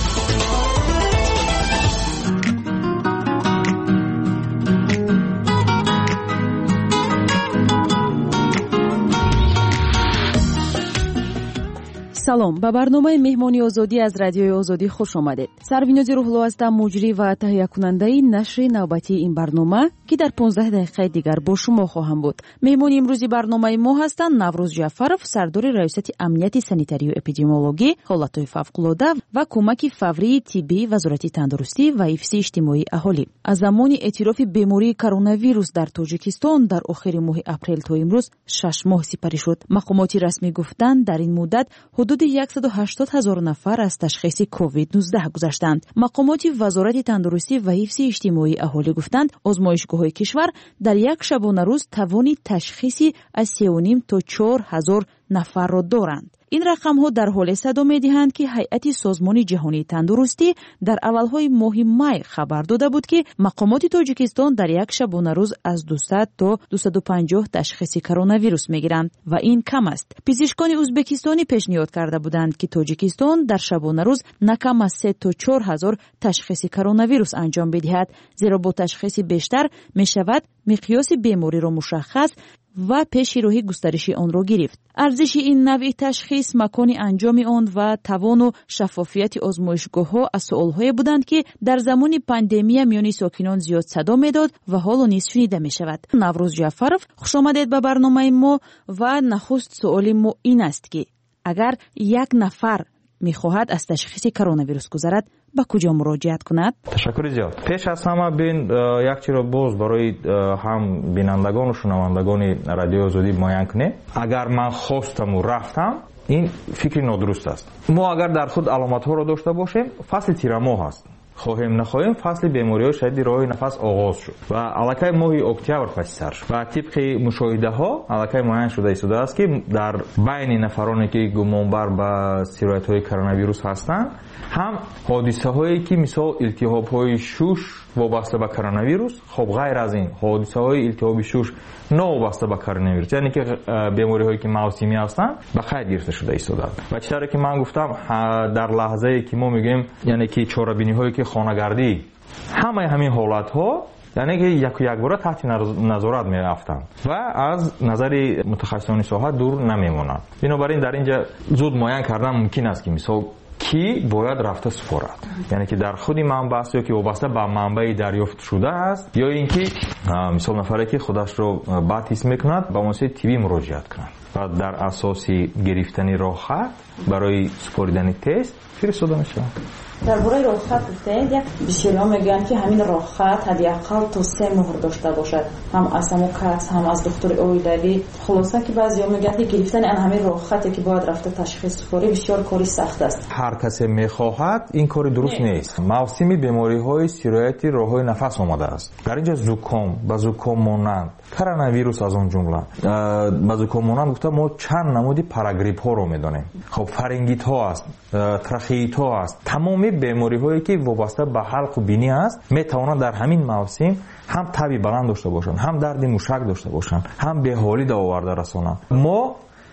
салом ба барномаи меҳмони озодӣ аз радиои озодӣ хуш омадед. Сарвинози Рӯҳло ҳастам, муҷрӣ ва таҳиякунандаи нашри навбатии ин барнома ки дар понздаҳ дақиқаи дигар бо шумо хоҳам буд. меҳмони имрӯзи барномаи мо ҳастанд Наврӯз Ҷаъфаров, сардори раёсати амнияти санитарию эпидемиологӣ, ҳолатҳои фавқулода ва кӯмаки фаврии тиббии Вазорати тандурустӣ ва ҳифзи иҷтимоии аҳолӣ. аз замони эътирофи бемории коронавирус дар Тоҷикистон дар охири моҳи апрел то имрӯз шаш моҳ сипарӣ шуд. мақомоти расмӣ гуфтанд дар ин муддат ҳудуди сад و هشتاد ҳазор нафар аз ташхиси ковид нуздаҳ гузаштанд. мақомоти Вазорати тандурустӣ ва ҳифзи иҷтимоии аҳолӣ гуфтанд озмоишгоҳҳои кишвар дар як шабонарӯз тавони ташхиси аз се و ним то чор ҳазор нафарро доранд. ин рақамҳо дар ҳоле садо медиҳанд ки ҳайати созмони ҷаҳонии тандурустӣ дар аввалҳои моҳи май хабар дода буд ки мақомоти Тоҷикистон дар як шабонарӯз аз дусад то дусаду панҷоҳ ташхиси коронавирус мегиранд ва ин кам аст. пизишкони ӯзбекистонӣ пешниҳод карда буданд ки Тоҷикистон дар шабонарӯз на кам аз се то чор ҳазор ташхиси коронавирус анҷом бидиҳад, зеро бо ташхиси бештар мешавад миқёси бемориро мушаххас ва пеши роҳи густариши онро гирифт. арзиши ин навъи ташхис, макони анҷоми он ва тавону шаффофияти озмоишгоҳҳо аз суолҳое буданд ки дар замони пандемия миёни сокинон зиёд садо медод ва ҳоло низ шунида мешавад. Наврӯз Ҷаъфаров, хушомадед ба барномаи мо ва нахуст суоли мо ин аст ки агар як нафар мехоҳад аз ташхиси коронавирус гузарад ба куҷо муроҷиат кунад? ташаккури зиёд. пеш аз ҳама бин як чиро боз барои ҳам бинандагону шунавандагони радиои озодӣ муайян кунем. агар ман хостаму рафтам, ин фикри нодуруст аст. мо агар дар худ аломатҳоро дошта бошем, фасли тирамоҳ аст. хоҳем нахоҳем фасли бемориҳои шадиди роҳи нафас оғоз шуд ва аллакай моҳи октябр паси сар шуд ва тибқи мушоҳидаҳо аллакай муайян шуда истодааст ки дар байни нафароне ки гумонбар ба сироятҳои коронавирус ҳастанд ҳам ҳодисаҳое ки мисол илтиҳобҳои шуш вобаста ба коронавирус, хоб ғайр аз ин ҳодисаҳои илтиҳоби шуш новобаста ба коронавирус, яъне ки бемориҳое ки мавсимӣ ҳастанд ба қайд гирифта шуда истодаанд. ва чӣ тавре ки ман гуфтам, дар лаҳзае ки мо мегӯем, яъне ки чорабиниҳое ки хонагардӣ, ҳамаи ҳамин ҳолатҳо яъне ки яку якбора таҳти назорат меафтанд ва аз назари мутахассисони соҳа дур намемонанд. бинобар ин дар ин ҷа зуд муайян кардан мумкин аст ки мисол ки бояд рафта супорад, яъне ки дар худи манбаъ аст ё ки вобаста ба манбаи дарёфт шуда аст, ё ин ки мисол нафаре ки худашро бад ҳис мекунад ба муассисаи тиббӣ муроҷиат кунад ва дар асоси гирифтани роҳхат барои супоридани тест фиристода мешавад. дар бораи роҳхат гуфтед, як бисёриҳо мегӯянд ки ҳамин роҳхат ҳадиақал то се моҳр дошта бошад, ҳам аз ҳамон кас, ҳам аз духтури оилавӣ. хулоса ки баъзеҳо мегӯянд ки гирифтани ан ҳамин роҳхате ки бояд рафта ташхис супорӣ бисёр кори сахт аст. ҳар касе мехоҳад, ин кори дуруст нест. мавсими бемориҳои сирояти роҳҳои нафас омадааст. дар ин ҷо зуком ба зуком монанд, коронавирус аз он ҷумла, ба зуком монанд гуфта мо чанд намуди парагриппҳоро медонем. хоб фарингитҳо аст, трахеитҳо аст, тамоми бемориҳое ки вобаста ба ҳалқу бинӣ аст метавонанд дар ҳамин мавсим ҳам таби баланд дошта бошанд, ҳам дарди мушак дошта бошанд, ҳам беҳолӣ да оварда расонанд. мо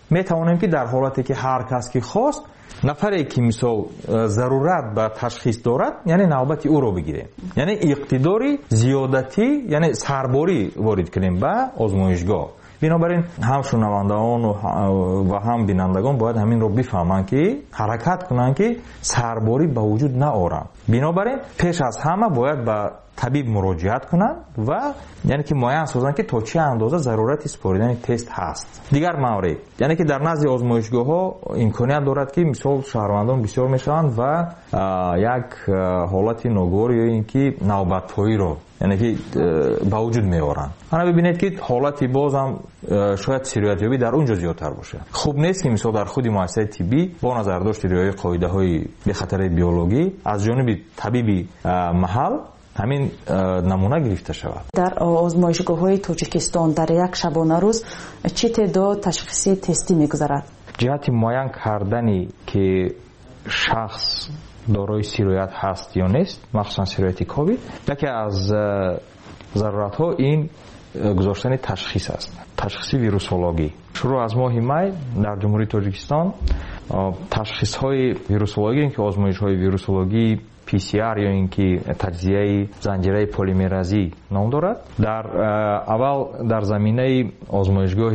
метавонем ки дар ҳолате ки ҳар кас ки хост нафаре ки мисол зарурат ба ташхис дорад яъне навбати ӯро бигирем, яъне иқтидори зиёдатӣ яъне сарборӣ ворид кунем ба озмоишгоҳ. بنابر این هم شنوندگان و هم بینندگان باید همین رو بفهمند که حرکت کنند که سرباری به وجود نیارند. بنابراین پیش از همه باید به طبیب مراجعت کنند و یعنی که معاین سازند که تا چه اندازه ضرورت سپردن تست هست. دیگر مورد یعنی که در نزد آزمایشگاه ها امکانیت دارد که مثال شهروندان بسیار میشوند و یک حالت ناگوار یا اینکه نوبت‌هایی رو یعنی که با وجود میارن. انا ببینید که حالتی باز هم شاید سریعیابی در اونجا زیادتر باشه. خوب نیست که مثلا در خود مؤسسه طبی با نظر داشت رعایت قاعده های به خطر بیولوژی از جانب طبیب محل همین نمونه گرفته شود. در آزمایشگاه های تاجیکستان در یک شبانه روز چه تعداد تشخیصی تستی میگذرد؟ جهت معین کردنی که شخص دارای سیرویت هست یا نیست، مخصوصا سیرویت کووید، یکی از ضرورت ها این گذاشتن تشخیص است، تشخیص ویروسولوژی. شروع از ماه می در جمهوری تاجیکستان تشخیص های ویروسولوژی که آزمایش های ویروسولوژی پی سی آر یا اینکه تجزیه زنجیره پلیمرازی نام دارد. در اول در زمینه آزمایشگاه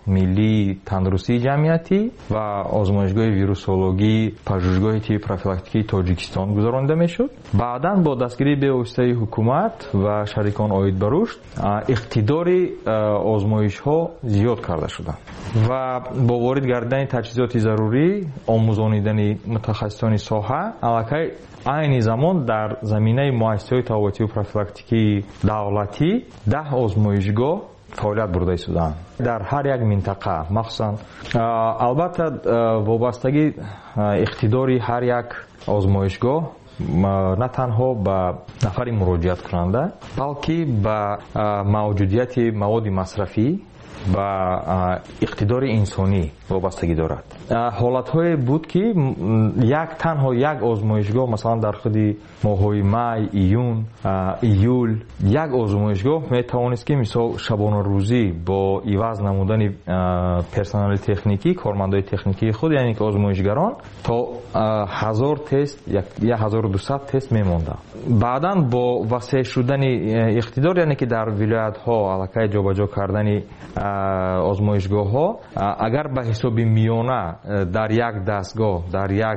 ملی تندرستی جمعیتی و آزمایشگاه ویروسولوژی پژوهشگاه طب پروفیلاکتیکی تاجیکستان گذرانده میشد. بعداً با دستگیری به واسطه حکومت و شریکان عاید به رشد اقتدار آزمایش ها زیاد کرده شدند و با وارد گردیدن تجهیزات ضروری آموزانیدن متخصصان ساحه الکی عین زمان در زمینه مؤسسه‌های تابعاتی و پروفیلاکتیکی دولتی ده آزمایشگاه فعالیت برده شدند در هر یک منطقه. مخصوصا البته وابستگی اقتداری هر یک آزمایشگاه نه تنها به نفر مراجعت کننده بلکه به موجودیت مواد مصرفی و اقتدار انسانی وابستگی دارد. حالت‌های بود که یک تنها یک آزمایشگاه مثلا در خود ماه‌های می، ایون، ایول یک آزمایشگاه میتوانست که مثلا شبانه روزی با عوض نمودن پرسنل تکنیکی کارمندای تکنیکی خود یعنی که آزمایشگران تا هزار تست یا هزار و دویست تست میمونده. بعداً با وسیع شدن اقتدار یعنی که در ولایت‌ها الکی جابجا کردن آزمایشگاه ها اگر به حساب میانه در یک دستگاه در یک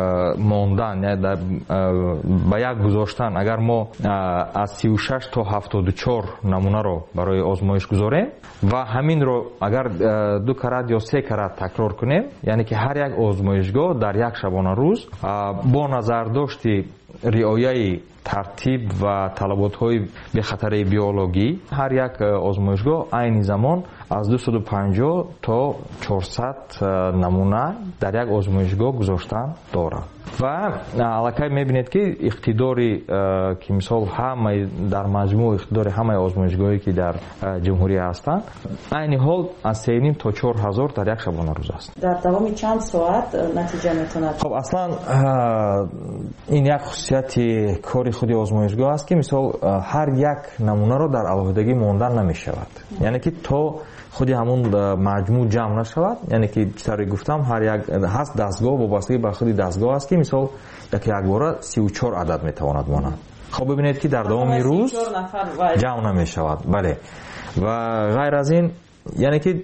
ماندن یا در به یک گذاشتن اگر ما از سی و شش تا هفتاد و چهار نمونه رو برای آزمایش گذاریم و همین رو اگر دو کرات یا سه کرات تکرار کنیم یعنی که هر یک آزمایشگاه در یک شبانه روز با نظر داشتی رعایت ترتیب و طلبات‌های به خطر بیولوژی هر یک آزمایشگاه عین زمان از دویست و پنجاه تا چهارصد نمونه در یک آزمایشگاه گذاشتن دارد و الکی میبینید که اقتداری که مثال همه در مجموع اقتدار همه آزمایشگاهی که در جمهوری هستند عین حال از سه و نیم تا چهار هزار در یک شبانه روز است. در دوام چند ساعت نتیجه میتونه؟ خب اصلا این یک خصوصیت کاری خود آزمایشگاه است که مثال هر یک نمونه رو در علیحدگی ماندن نمیشود، یعنی که تا خودی همون مجموع جمع نشود، یعنی که چطوری گفتم هر یک هست دستگاه وابستگی به خودی دستگاه است که مثال یک یک باره سی و چهار عدد میتواند ماند. خب ببینید که در دوام روز جمع نمیشود. بله و غیر از این یعنی که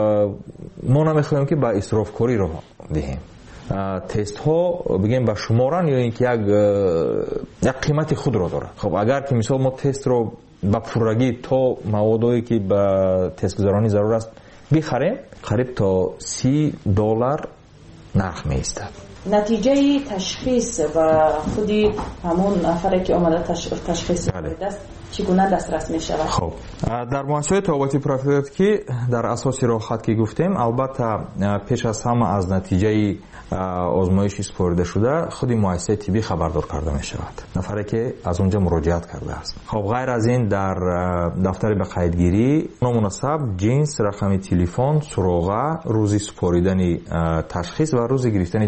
ما نمیخوایم که به اسراف کاری رو دهیم. تست ها بگیم به شمارن یا اینکه یک یک قیمت خود را داره. خب اگر که مثال ما تست رو با پررگی تا موادایی که به تست گذارانی ضرور است بخریم قریب تا سی دلار نرخ می ایستد. نتیجه تشخیص و خودی همون نفری که آمده تشخیص دست چگونه دسترس می شود؟ خب در مؤسسه تابعاتی پروفیلاکتیکی در اساس راهخط که گفتیم البته پیش از همه از نتیجه آزمایش سپرده شده خودی مؤسسه طبی خبردار کرده می شود نفری که از اونجا مراجعت کرده است. خب غیر از این در دفتر به قیدگیری نامناسب جنس رقم تلفن سراغه روزی سپاریدن تشخیص و روزی گرفتن جواب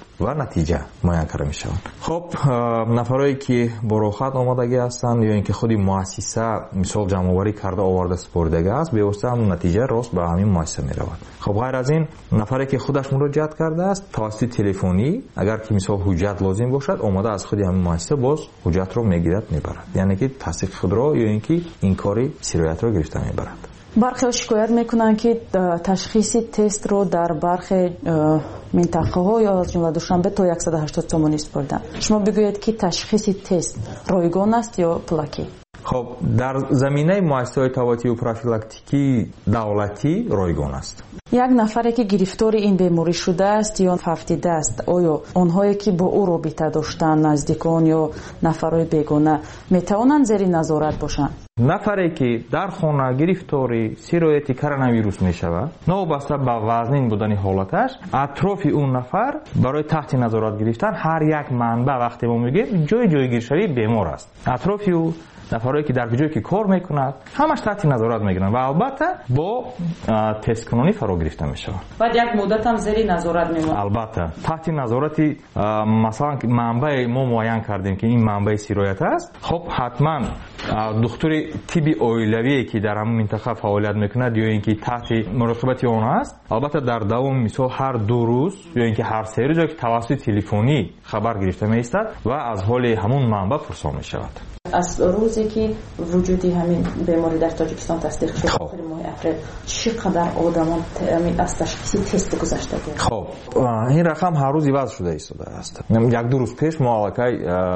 ва натиҷа муайян карда мешаванд. хоб нафароне ки бо рохат омадагӣ ҳастанд ё ин ки худи муассиса мисол ҷамъоварӣ карда оварда супоридагӣ аст, бевосита ҳамун натиҷа рост ба ҳамин муассиса меравад. хоб ғайр аз ин нафаре ки худаш муроҷиат кардааст тавассути телефонӣ агар ки мисол ҳуҷҷат лозим бошад омада аз худи ҳамин муассиса боз ҳуҷҷатро мегирад мебарад, яъне ки тасдиқи худро ё ин ки инкори сироятро гирифта мебарад. бархе шикоят мекунанд ки ташхиси тестро дар бархе минтақаҳо ё аз ҷумла душанбе то яксад و ҳаштод сомонӣ супориданд. шумо бигӯед ки ташхиси тест ройгон аст ё пулакӣ? хоб дар заминаи муассисаҳои тавотию профилактикии давлатӣ ройгон аст. як нафаре ки гирифтори ин беморӣ шудааст ё фавтидааст, оё онҳое ки бо ӯ робита доштанд, наздикон ё нафарои бегона метавонанд зери назорат бошанд? нафаре ки дар хона гирифтори сирояти коронавирус мешавад, новобаста ба вазнин будани ҳолаташ, атрофи он нафар барои таҳти назорат гирифтан ҳар як манбаъ вақте мо мегӯем ҷои ҷойгиршавии бемор аст. атрофи ӯ нафароне ки дар ҷое ки кор мекунад ҳамаш таҳти назорат мегиранд ва албатта бо тесткунонӣ фаро гирифта мешавад. баъд як муддатам зери назорат мемонад. албатта таҳти назорати масалан манбаи мо муайян кардем ки ин манбаи сироят аст, хоб ҳатман духтури тибби оилавие ки дар ҳамон минтақа фаъолият мекунад ё ин ки таҳти муроқибати он аст, албатта дар давоми мисол ҳар ду рӯз ё ин ки ҳар се рӯз ё ки тавассути телефонӣ хабар гирифта меистад ва аз ҳоли ҳамон манбаъ пурсон мешавад. аз рӯзе ки вуҷуди ҳамин беморӣ дар тоҷикистон тасдиқ шуд охири моҳи апрел чӣ қадар одамон аз ташхиси тест гузаштагӣ? хоб ин рақам ҳар рӯз иваз шуда истодааст. як ду рӯз пеш мо аллакай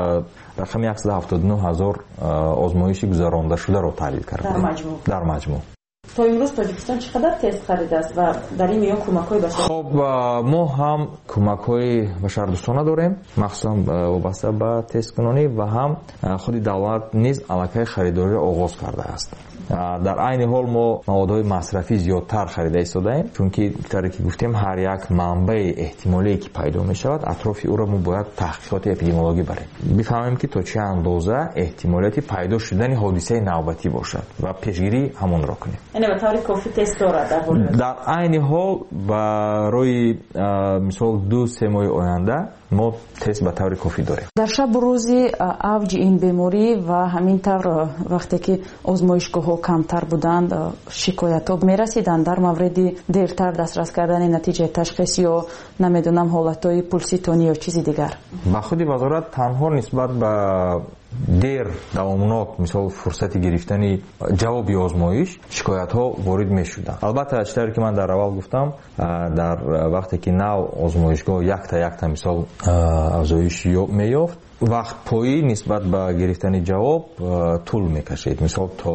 рақами яксад و ҳафтоду нӯ ҳазор озмоиши гузарондашударо таҳлил кардем дар маҷмӯъ. то имрӯз тоҷикистон чӣ қадар тест харидааст ва дар ин миён кӯмакҳои ба хоб мо ҳам кӯмакҳои башардӯстона дорем, махсусан вобаста ба тесткунонӣ ва ҳам худи давлат низ аллакай харидориро оғоз кардааст. дар айни ҳол мо маводҳои масрафӣ зиёдтар харида истодаем, чунки таре ки гуфтем ҳар як манбаи эҳтимолие ки пайдо мешавад атрофи ӯро мо бояд таҳқиқоти эпидемиологӣ барем, бифаҳмем ки то чӣ андоза эҳтимолияти пайдо шудани ҳодисаи навбатӣ бошад ва пешгирӣ ҳамонро кунем. яъне ба таври кофӣ тест дорад дар ҳол дар айни ҳол барои мисол ду се моҳи оянда мо тест ба таври кофӣ дорем. дар шабу рӯзи авҷи ин беморӣ ва ҳамин тавр вақте ки озмоишгоҳҳо камтар буданд шикоятҳо мерасиданд дар мавриди дертар дастрас кардани натиҷаи ташхис ё намедонам ҳолатҳои пулситонӣ ё чизи дигар? ба худи вазорат танҳо нисбат ба дер давомнок мисол фурсати гирифтани ҷавоби озмоиш шикоятҳо ворид мешуданд. албатта читаре ки ман дар аввал гуфтам, дар вақте ки нав озмоишгоҳ якта якта мисол афзоиш меёфт, вақтпоӣ нисбат ба гирифтани ҷавоб тӯл мекашид, мисол то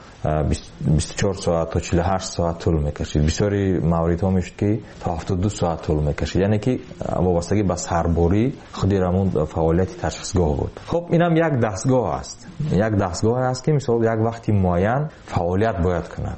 бисту чор соат то чилу ҳашт соат тӯл мекашид. бисёри мавридҳо мешуд ки то ҳафтоду ду соат тӯл мекашид, яъне ки вобастагӣ ба сарборӣ худи рамон фаъолияти ташхисгоҳ буд. хоб инам як дастгоҳ аст, як дастгоҳ аст ки мисол як вақти муайян фаъолият бояд кунад.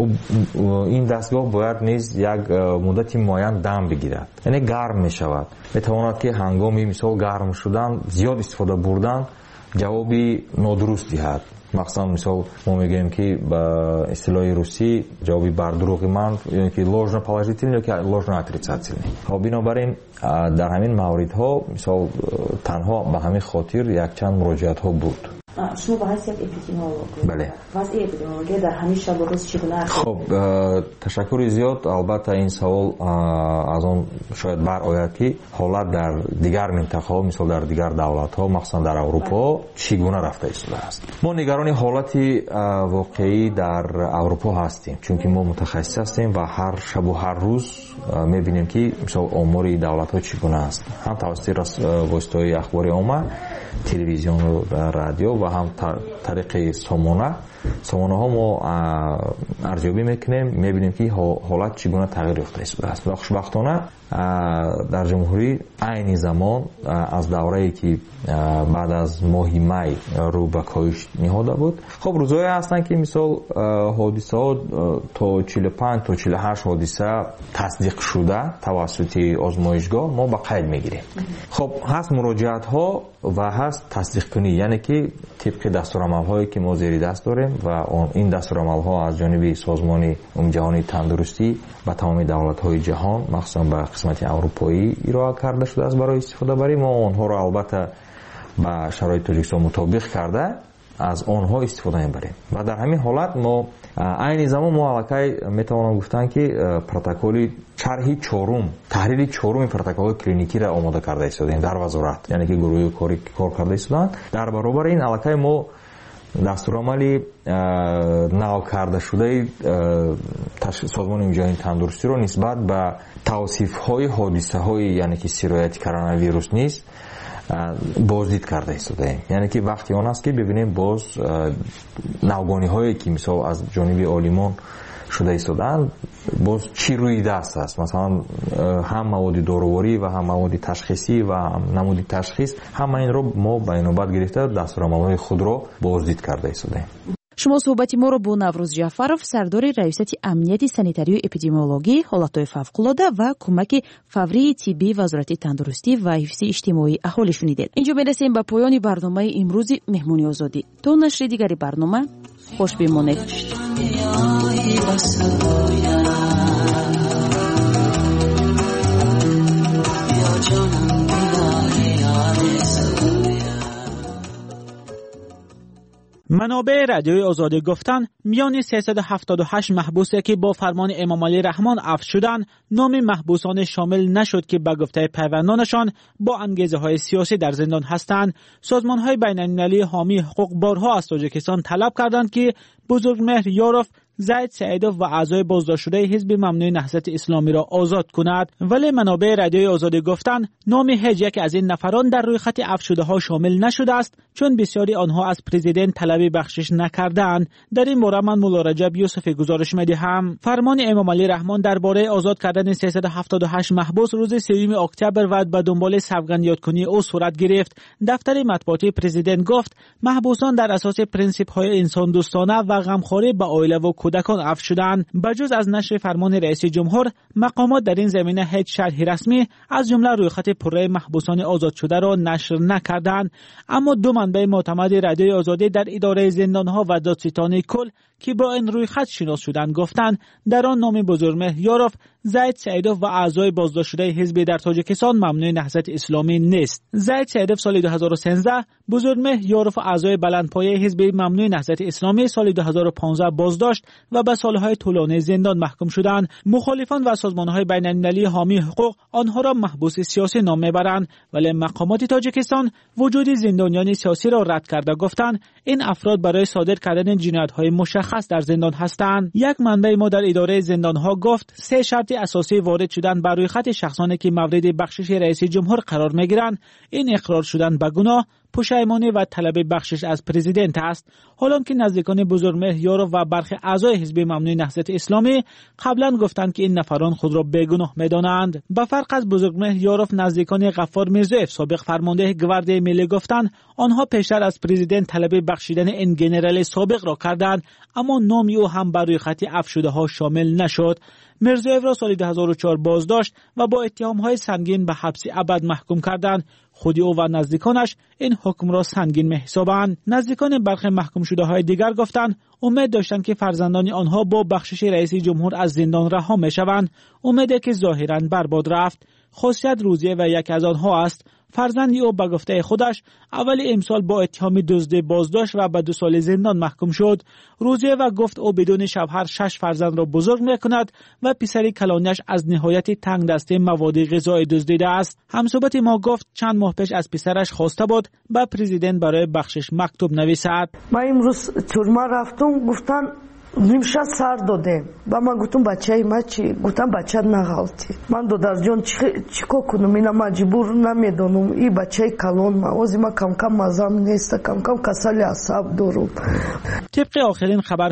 ин дастгоҳ бояд низ як муддати муайян дам бигирад, яъне гарм мешавад. метавонад ки ҳангоми мисол гарм шудан зиёд истифода бурдан ҷавоби нодуруст диҳад. махсусан мисол мо мегӯем ки ба истилоҳи русӣ ҷавоби бар дурӯғи ман ё ки ложно положительный ё ки ложно отрицательный. хоб бинобар ин дар ҳамин мавридҳо мисол танҳо ба ҳамин хотир якчанд муроҷиатҳо буд. шумо ба ҳайсияти эпидемиолог бале вазъи эпидемиология дар ҳамин шабу рӯз чӣ гуна аст? хоб ташаккури зиёд. албатта ин савол аз он шояд барояд ки ҳолат дар дигар минтақаҳо мисол дар дигар давлатҳо махсусан дар аврупо чӣ гуна рафта истодааст. мо нигарони ҳолати воқеӣ дар аврупо ҳастем, чунки мо мутахассис ҳастем ва ҳар шабу ҳар рӯз мебинем ки мисол омори давлатҳо чӣ гуна аст, ҳам тавассути воситаҳои ахбори омма, телевизиону радио ва ҳам тариқи сомона сомонаҳо мо арзёбӣ мекунем, мебинем ки ҳолат чӣ гуна тағйир ёфта истодааст. ва хушбахтона дар ҷумҳурӣ айни замон аз даврае ки баъд аз моҳи май рӯ ба коҳиш ниҳода буд, хоб рӯзҳое ҳастанд ки мисол ҳодисаҳо то чилу панҷ то чилу ҳашт ҳодиса тасдиқ шуда тавассути озмоишгоҳ мо ба қайд мегирем. хоб ҳаст муроҷиатҳо و هست تصدیق کنی، یعنی که طبق دستورالعمل‌هایی که ما زیر دست داریم و این دستورالعمل‌ها از جانب سازمان عمومی جهانی تندرستی به تمام دولت‌های جهان مخصوصا به قسمت اروپایی ارائه کرده شده است برای استفاده بری. ما آنها را البته به شرایط تاجیکستان مطابق کرده از آنها استفاده می‌بریم و در همین حالت ما عین زمان ما الکی میتوانم گفتن که پروتکل شرح چهارم تحریر چهارم پروتکل کلینیکی را آماده کرده ایستادیم در وزارت، یعنی که گروه کاری کار کرده ایستادند. در برابر این الکی ما دستورالعمل نو کرده شده سازمان عمومی جهانی تندرستی را نسبت به توصیف‌های حادثه‌های یعنی که سرایت کرونا ویروس نیست بازدید کرده ایستاده، یعنی که وقتی آن است که ببینیم باز نوگانی هایی که مثلا از جانب عالمان شده ایستادن باز چی روی دست است، مثلا هم مواد دارویی و هم مواد تشخیصی و هم نمود تشخیص، همه این رو ما به نوبت گرفته دستورالعمل‌های خود را بازدید کرده ایستادیم. شما صحبتی ما رو با наврӯз ҷаъфаров сардори раёсати амнияти санитарию эпидемиологӣ ҳолатҳои фавқулода ва кӯмаки фаврии тиббии вазорати тандурустӣ ва ҳифзи иҷтимоӣ аҳолӣ шунидед. инҷо мерасем ба поёни барномаи имрӯзи меҳмони озодӣ. то нашри дигари барнома хуш бимонед. منابع رادیوی آزادی گفتن میان سیصد و هفتاد و هشت محبوسی که با فرمان امام علی رحمان عفو شدند، نام محبوسان شامل نشد که به گفته پیوندانشان با انگیزه های سیاسی در زندان هستند. سازمان های بین المللی حامی حقوق بارها از تاجیکستان طلب کردند که بزرگمهر یاروف، زید سعیدوف و اعضای بازداشت شده حزب ممنوع نهضت اسلامی را آزاد کند، ولی منابع رادیوی آزادی گفتند نام هیچ یک از این نفران در روی خط عفو شده ها شامل نشده است، چون بسیاری آنها از پرزیدنت طلب بخشش نکردند. در این باره من مولا رجب یوسفی گزارش می‌دهم. فرمان امام علی رحمان درباره آزاد کردن سیصد و هفتاد و هشت محبوس روز سوم اکتبر و به دنبال سوگند یادکنی او صورت گرفت. دفتر مطبوعاتی پرزیدنت گفت محبوسان در اساس پرینسیپ‌های انسان دوستانه و غمخواری به عائله و کودکان عفو شدند. بجز از نشر فرمان رئیس جمهور، مقامات در این زمینه هیچ شرحی رسمی از جمله روی خط پره محبوسان آزاد شده را نشر نکردند. اما دو منبع معتمد رادیوی آزادی در اداره زندانها و دادستانی کل که با این روی خط شناس شدند گفتند در آن نام بزرگمهر یاروف، زید سعیدوف و اعضای بازداشت شده حزب در تاجیکستان ممنوع نهضت اسلامی نیست. زید سعیدوف سال دو هزار و سیزده، بزرگمهر یاروف و اعضای بلندپایه حزب ممنوع نهضت اسلامی سال دو هزار و پانزده بازداشت و به سالهای طولانی زندان محکوم شدند. مخالفان و سازمان‌های بین‌المللی حامی حقوق آنها را محبوس سیاسی نام میبرند، ولی مقامات تاجیکستان وجود زندانیان سیاسی را رد کرده گفتند این افراد برای صادر کردن جنایت‌های مشخص در زندان هستند. یک منبع ما در اداره زندان‌ها گفت سه شرط اساسی وارد شدن بر روی خط شخصانی که مورد بخشش رئیس جمهور قرار می‌گیرند این اقرار شدن به گناه، پشیمانی و طلب بخشش از پرزیدنت است. حالا که نزدیکان بزرگمهر یاروف و برخی اعضای حزب ممنوع نهضت اسلامی قبلا گفتند که این نفران خود را بیگناه می‌دانند. به فرق از بزرگمهر یاروف، نزدیکان غفار میرزایف سابق فرمانده گواردی ملی گفتند آنها پیشتر از پرزیدنت طلب بخشیدن این گنرال سابق را کردند، اما نام او هم بر روی خط عفو شده ها شامل نشد. میرزایف را سال دو هزار و چهار بازداشت و با اتهام‌های سنگین به حبس ابد محکوم کردند. خود او و نزدیکانش این حکم را سنگین می‌حسابند. نزدیکان برخی محکوم شده های دیگر گفتند امید داشتند که فرزندان آنها با بخشش رئیس جمهور از زندان رها می‌شوند، امیدی که ظاهراً برباد رفت. خاصیت روزیه و یک از آنها است. فرزند او به گفته خودش اول امسال با اتهام دزدی بازداشت و به دو سال زندان محکوم شد. روزیه و گفت او بدون شوهر شش فرزند را بزرگ می‌کند و پسری کلانیش از نهایت تنگ دستی مواد غذایی دزدیده است. همصحبت ما گفت چند ماه پیش از پسرش خواسته بود به پرزیدنت برای بخشش مکتوب نویسد. ما امروز تورما رفتم، گفتن нимша сар додем ба ман гуфтам бачаи ма чӣ? гуфтам бачаат нағалтӣ. ман додарҷон чӣ кор кунам, ина маҷбур намедонам, и бачаи калон ма ози ма камкам мазам неста, камкам касали асаб дорам. طبق آخرین خبرها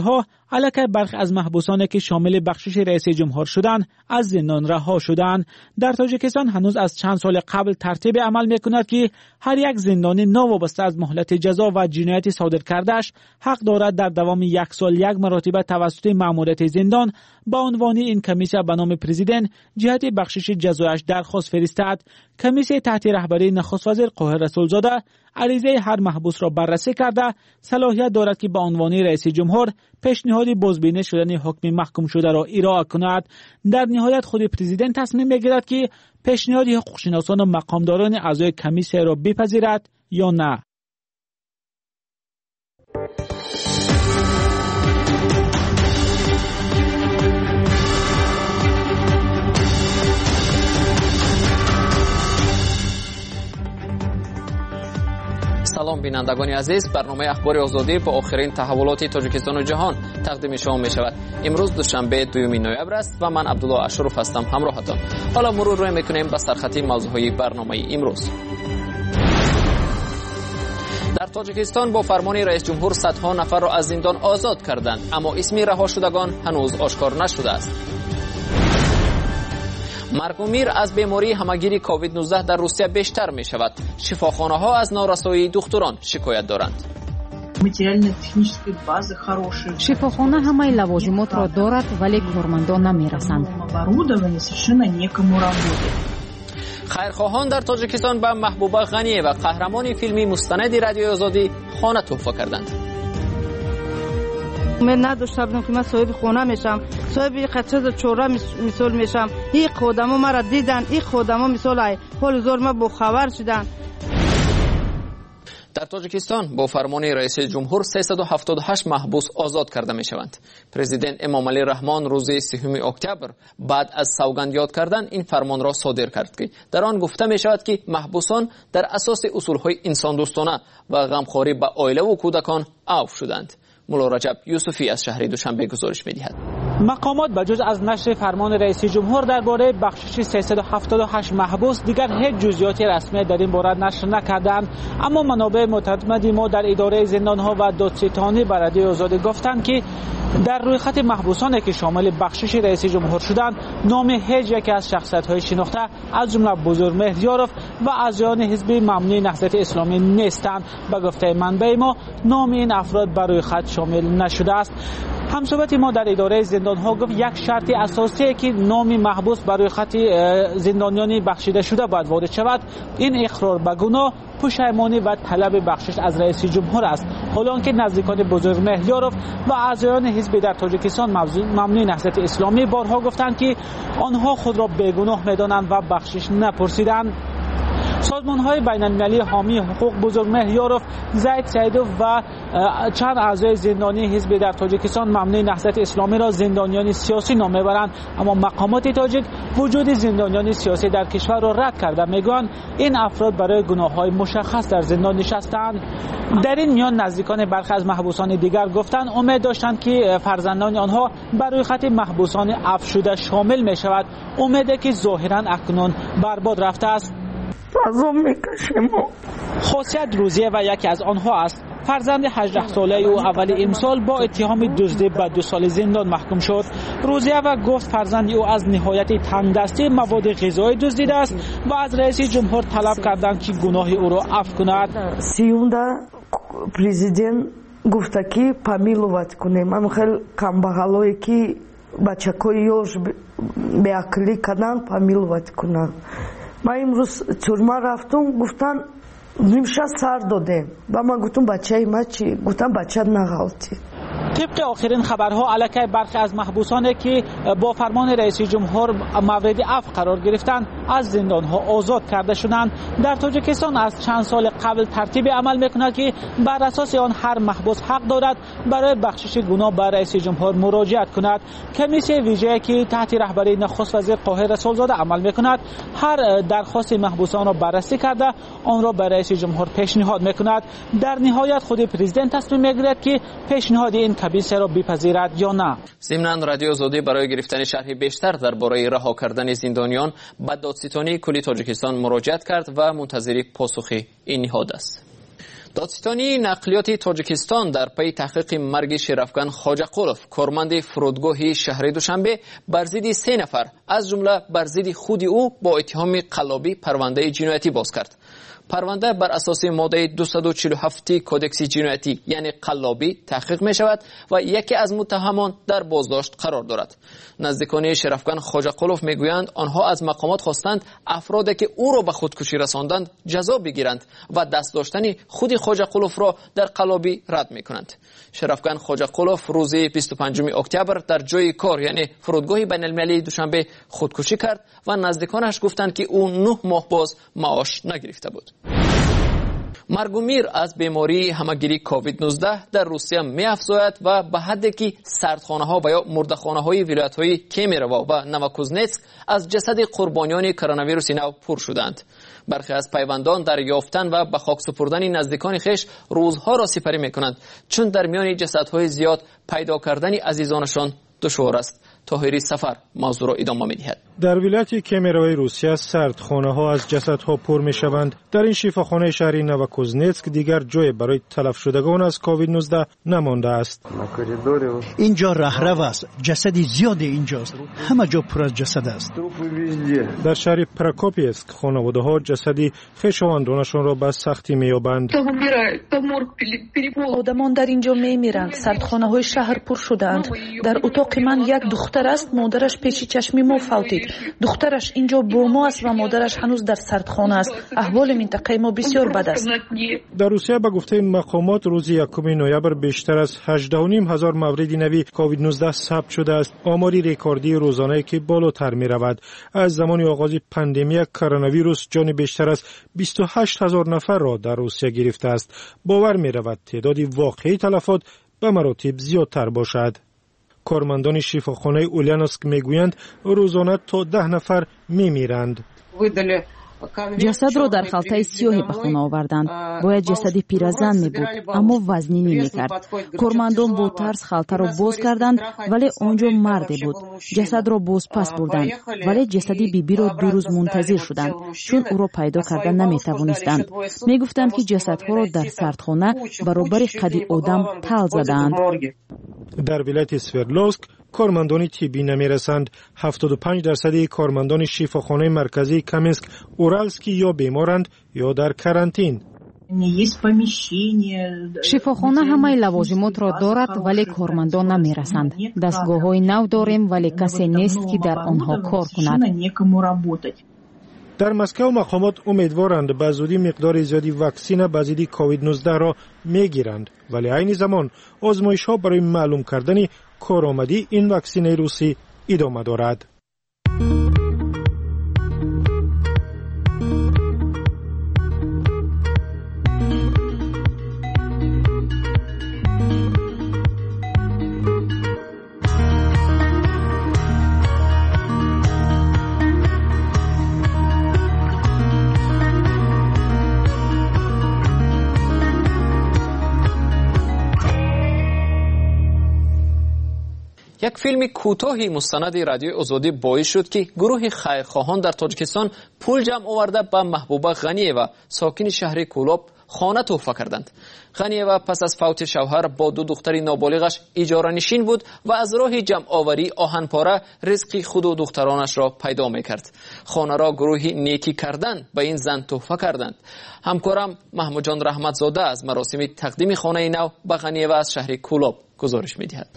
علاوه برخی از محبوسانی که شامل بخشش رئیس جمهور شدند از زندان رها شدند. در تاجیکستان هنوز از چند سال قبل ترتیب عمل میکند که هر یک زندانی نوابسته از مهلت جزا و جنایتی صادر کردهش حق دارد در دوام یک سال یک مرتبه توسط مأموریت زندان با عنوان این کمیسیون به نام پرزیدنت جهت بخشش جزایش درخواست فرستد. کمیسیون تحت رهبری نخست وزیر قاهر رسولزاده عریضه هر محبوس را بررسی کرده صلاحیت دارد که به عنوان رئیس جمهور پیشنهاد بازبینی شدن حکم محکوم شده را ارائه کند. در نهایت خود پرزیدنت تصمیم میگیرد که پیشنهاد حقوقشناسان و مقامداران اعضای کمیسیون را بپذیرد یا نه. سلام بینندگان عزیز، برنامه اخبار آزادی با آخرین تحولات تاجیکستان و جهان تقدیم شما می شود. امروز دوشنبه دوم نوامبر است و من عبدالله اشرف هستم همراهتان. حالا مرور روی میکنیم به سرخط موضوعهای برنامه امروز. در تاجیکستان با فرمان رئیس جمهور صدها نفر را از زندان آزاد کردند، اما اسم رها شدگان هنوز آشکار نشده است. مرگ و میر از بیماری همگیری کووید نوزده در روسیه بیشتر می شود. شفاخانه ها از نارسایی دکتران شکایت دارند. شفاخانه همه لوازمات را دارد ولی کارمندان نمی رسند. خیرخواهان در تاجیکستان به محبوبه غنیه و قهرمان فیلمی مستند رادیوی آزادی خانه تحفه کردند. من نداشته بودم که من صاحب خونه میشم، صاحب خدشت چوره مثال میشم. این خودمو مرا دیدن، این خودمو مثال های حال زور ما با خبر شدن. در تاجیکستان با فرمان رئیس جمهور سیصد و هفتاد و هشت محبوس آزاد کرده می شوند. پرزیدنت امامعلی رحمان روز سوم اکتبر بعد از سوگند یاد کردن این فرمان را صادر کرد که در آن گفته می شود که محبوسان در اساس اصول های انسان دوستانه و غمخواری به عائله و کودکان عفو شدند. مولا رجب یوسفی از شهر دوشنبه گزارش می‌دهد. مقامات بجز از نشر فرمان رئیس جمهور درباره بخشش سیصد و هفتاد و هشت محبوس دیگر هیچ جزئیاتی رسمی در این باره نشر نکردند، اما منابع معتمدی ما در اداره زندان‌ها و دادستانی بر رادیوی آزادی گفتند که در رویخط محبوسانی که شامل بخشش رئیس جمهور شدند نام هیچ یک از شخصیت‌های شناخته از جمله بزرگمهر یارف و اعضایان حزب ممنوع نهضت اسلامی نیستند. به گفته منبع ما نام این افراد بر روی خط شامل نشده است. همصحبت ما در اداره زندان ها گفت یک شرط اساسی که نام محبوس بر روی خط زندانیان بخشیده شده باید وارد شود این اقرار به گناه، پشیمانی و طلب بخشش از رئیس جمهور است. حالا که نزدیکان بزرگمهر یارف و اعضایان حزب در تاجیکستان ممنوع نهضت اسلامی بارها گفتند که آنها خود را بیگناه می‌دانند و بخشش نپرسیدند. سازمان‌های بین‌المللی حامی حقوق بزرگمهر یارف، زید سیدوف و چند اعضای زندانی حزب در تاجیکستان ممنوع نهضت اسلامی را زندانیان سیاسی نام می‌برند، اما مقامات تاجیک وجود زندانیان سیاسی در کشور را رد کرده. میگویند این افراد برای گناه‌های مشخص در زندان نشستند. در این میان نزدیکان برخی از محبوسان دیگر گفتند امید داشتند که فرزندان آنها بر روی خط محبوسان عفو شده شامل می‌شود. امیدی که ظاهراً اکنون برباد رفته است. خاصیت روزیه و یکی از آنها است. فرزند هجده ساله او اول امسال با اتهام دزدی به دو سال زندان محکوم شد. روزیه و گفت فرزند او از نهایت تنگدستی مواد غذایی دزدیده است و از رئیس جمهور طلب کردند که گناه او را عفو کند. سیوندا پرزیدنت گفت که پامиловать کنیم. ام خیلی کمبغالایی که بچه‌های یوش به عقلی کردن پامиловать کنن. ما امروز تورما رفتم گفتن نیمشه سر دادیم و من گفتم بچه ما چی؟ گفتم بچه نغلطی. طبق آخرین خبرها علاوه برخی از محبوسانی که با فرمان رئیس جمهور مورد عفو قرار گرفتند از زندان‌ها آزاد کرده شدند. در تاجیکستان از چند سال قبل ترتیب عمل می‌کند که بر اساس آن هر محبوس حق دارد برای بخشش گناه به رئیس جمهور مراجعت کند. کمیسیون ویژه‌ای که تحت رهبری نخست وزیر قاهر رسولزاده عمل می‌کند هر درخواست محبوسان را بررسی کرده آن را به رئیس جمهور پیشنهاد می‌کند. در نهایت خود پرزیدنت تصمیم می‌گیرد که پیشنهاد این کمیسیون را بپذیرد یا نه. ضمناً رادیو آزادی برای گرفتن شرح بیشتر درباره رها کردن زندانیان به دادستانی کلی تاجیکستان مراجعت کرد و منتظر پاسخ این نهاد است. دادستانی نقلیات تاجیکستان در پی تحقیق مرگ شرفکن خواجه‌قلوف کارمند فرودگاه شهر دوشنبه بر ضد سه نفر از جمله بر ضد خود او با اتهام قلابی پرونده جنایتی باز کرد. پرونده بر اساس ماده دویست و چهل و هفت کدکس جنایتی یعنی قلابی تحقیق می شود و یکی از متهمان در بازداشت قرار دارد. نزدیکان شرفکن خواجه‌قلوف می گویند آنها از مقامات خواستند افرادی که او را به خودکشی رساندند جزا بگیرند و دست داشتن خود خواجه‌قلوف را در قلابی رد می کنند. شرفکن خواجه‌قلوف روز بیست و پنجم اکتبر در جای کار یعنی فرودگاه بین المللی دوشنبه خودکشی کرد و نزدیکانش گفتند که او نه ماه باز معاش نگرفته بود. مرگ و میر از بیماری همهگیری کووید نوزده در روسیه می افزاید و به حدی که سردخانه ها و یا مردخانه های ولایت های کیمیروا و نوکوزنتسک از جسد قربانیان کرونا ویروس نو پر شدند. برخی از پیوندان در یافتن و به خاک سپردن نزدیکان خویش روزها را سپری می کنند چون در میان جسدهای زیاد پیدا کردن عزیزانشان دشوار است. طاهری سفر موضوع را ادامه می‌دهد. در ولایت کیمیروای روسیه سردخانه ها از جسدها پر می‌شوند. در این شفاخانه شهری نوکوزنتسک دیگر جای برای تلف شدگان از کووید نوزده نمانده است. اینجا رهرو است. جسدی زیاد اینجاست. همه جا پر از جسد است. در شهر پراکوپیسک خانواده‌ها جسدی خویشاوندانشان را به سختی می‌یابند. آدمان در اینجا می‌میرند. سردخانه‌های شهر پر شده‌اند. در اتاق من یک دختر است، مادرش پیش چشم ما فوتید. دخترش اینجا با ما است و مادرش هنوز در سردخانه است. احوال منطقه ما بسیار بد است. در روسیه به گفته مقامات روز یکم نوامبر بیشتر از هجده و نیم هزار مورد نوی کووید نوزده ثبت شده است. آماری رکوردی روزانه که بالاتر می رود. از زمان آغاز پاندمی کرونا ویروس جان بیشتر از بیست و هشت هزار نفر را در روسیه گرفته است. باور می رود تعداد واقعی تلفات به مراتب زیادتر باشد. کارمندان شفاخانه اولانوسک میگویند روزانه تا ده نفر میمیرند. جسد را در خلطه سیاهی به خانه آوردند. باید جسدی پیرزن می بود اما وزنی نمی کرد. کارمندان با ترس خلطه را باز کردند ولی آنجا مردی بود. جسد را باز پس بردند ولی جسدی بیبی را دو روز منتظر شدند چون او را پیدا کردن نمی توانستند. می گفتند که جسدها را در سردخانه برابر قد آدم تل زدند. در ولایت سوردلوسک کارمندان طبی نمیرسند. هفتاد و پنج درصد کارمندان شفاخانه مرکزی کامینسک اورالسکی یا بیمارند یا در کرانتین. شفاخانه همه لوازمات را دارد ولی کارمندان نمیرسند. دستگاه های نو داریم ولی کسی نیست که در آنها کار کند. در مسکو مقامات امیدوارند به زودی مقدار زیادی واکسن به ضد کووید نوزده را میگیرند ولی عین زمان آزمایش ها برای معلوم کردن کارآمدی این واکسن روسی ادامه دارد. یک فیلم کوتاهی مستند رادیو آزادی باعث شد که گروه خیرخواهان در تاجیکستان پول جمع آورده به محبوبه غنییوا ساکن شهر کولاب خانه تحفه کردند. غنییوا پس از فوت شوهر با دو دختر نابالغش اجاره نشین بود و از راه جمع آوری آهنپاره رزق خود و دخترانش را پیدا میکرد. خانه را گروهی نیکی کردن به این زن تحفه کردند. همکارم محمود جان رحمتزاده از مراسم تقدیم خانه نو به غنییوا از شهر کولاب گزارش می‌دهد.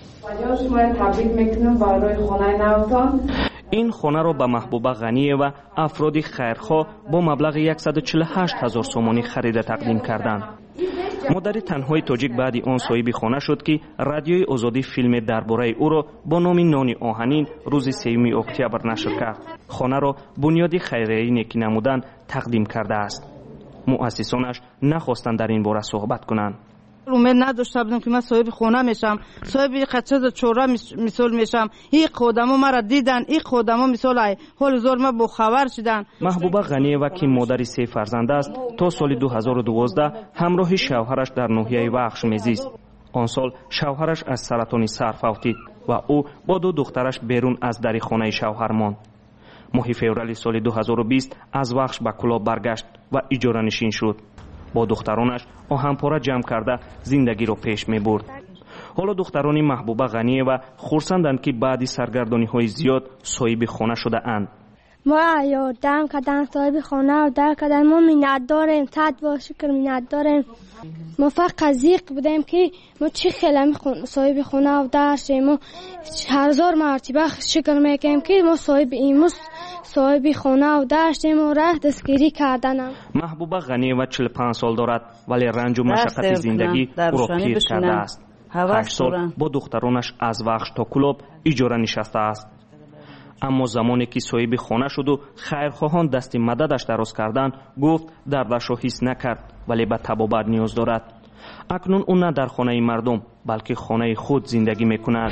این خانه را به محبوبه غنییوا افراد خیرخواه با مبلغ صد و چهل و هشت هزار سومانی خرید تقدیم کردند. مادر تنهای تاجیک بعد آن صاحب خانه شد که رادیوی آزادی فیلم درباره او را با نام نان آهنین روز سوم اکتبر نشر کرد. خانه را بنیادی خیریه نیکی نمودن تقدیم کرده است. مؤسسانش نخواستند در این باره صحبت کنند. امید نداشته بودم که من صاحب خونه میشم، صاحب خچه چوره مثال میشم. این خودمو مرا دیدن، این خودمو مثال حال زور ما با خبر شدن. محبوبه غنییوا که مادر سه فرزند است تا سال دو هزار و دوازده همراه شوهرش در ناحیه وخش میزیست. آن سال شوهرش از سرطان سر فوتید و او با دو دخترش بیرون از در خانه شوهر ماند. ماه فوریه سال دو هزار و بیست از وخش به کلاب برگشت و اجاره نشین شد. با دخترانش آهنپاره جمع کرده زندگی را پیش می برد. حالا دختران محبوبه غنیه و خرسندند که بعد سرگردانی های زیاد صاحب خانه شده اند. ما یادم کردن صاحب خانه رو در کردن. ما منت داریم، صد با شکر منت داریم. ما فقط زیق بودیم که ما چی خیلی صاحب خانه رو داشتیم. ما هزار مرتبه شکر میکنیم که ما صاحب ایموس صاحب خانه رو داشتیم و راه دستگیری کردنم. محبوبه غنی و چهل و پنج سال دارد ولی رنج و مشقت زندگی او را پیر کرده است. هشت سال با دخترانش از وخش تا کلوب اجاره نشسته است. اما زمانی که صاحب خانه شد و خیرخواهان دست مددش دراز کردند، گفت دردش را حس نکرد ولی به طبابت نیاز دارد. اکنون او نه در خانه مردم بلکه خانه خود زندگی میکند.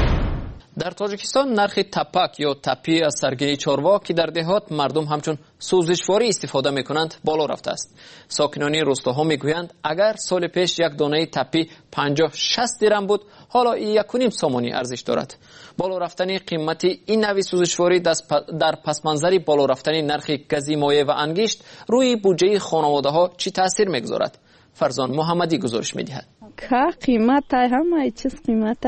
در تاجیکستان نرخ تپک یا تپی از سرگیری چاروا که در دهات مردم همچون سوزشواری استفاده میکنند بالا رفته است. ساکنان روستاها میگویند اگر سال پیش یک دانه تپی پنجاه شصت درم بود، حالا یک و نیم سامانی ارزش دارد. بالا رفتن قیمت این نوع سوزشواری در پس منظر بالا رفتن نرخ گازی مایع و انگشت روی بودجه خانواده ها چی تاثیر میگذارد؟ فرزان محمدی گزارش میدهد. که قیمت همه چیز قیمت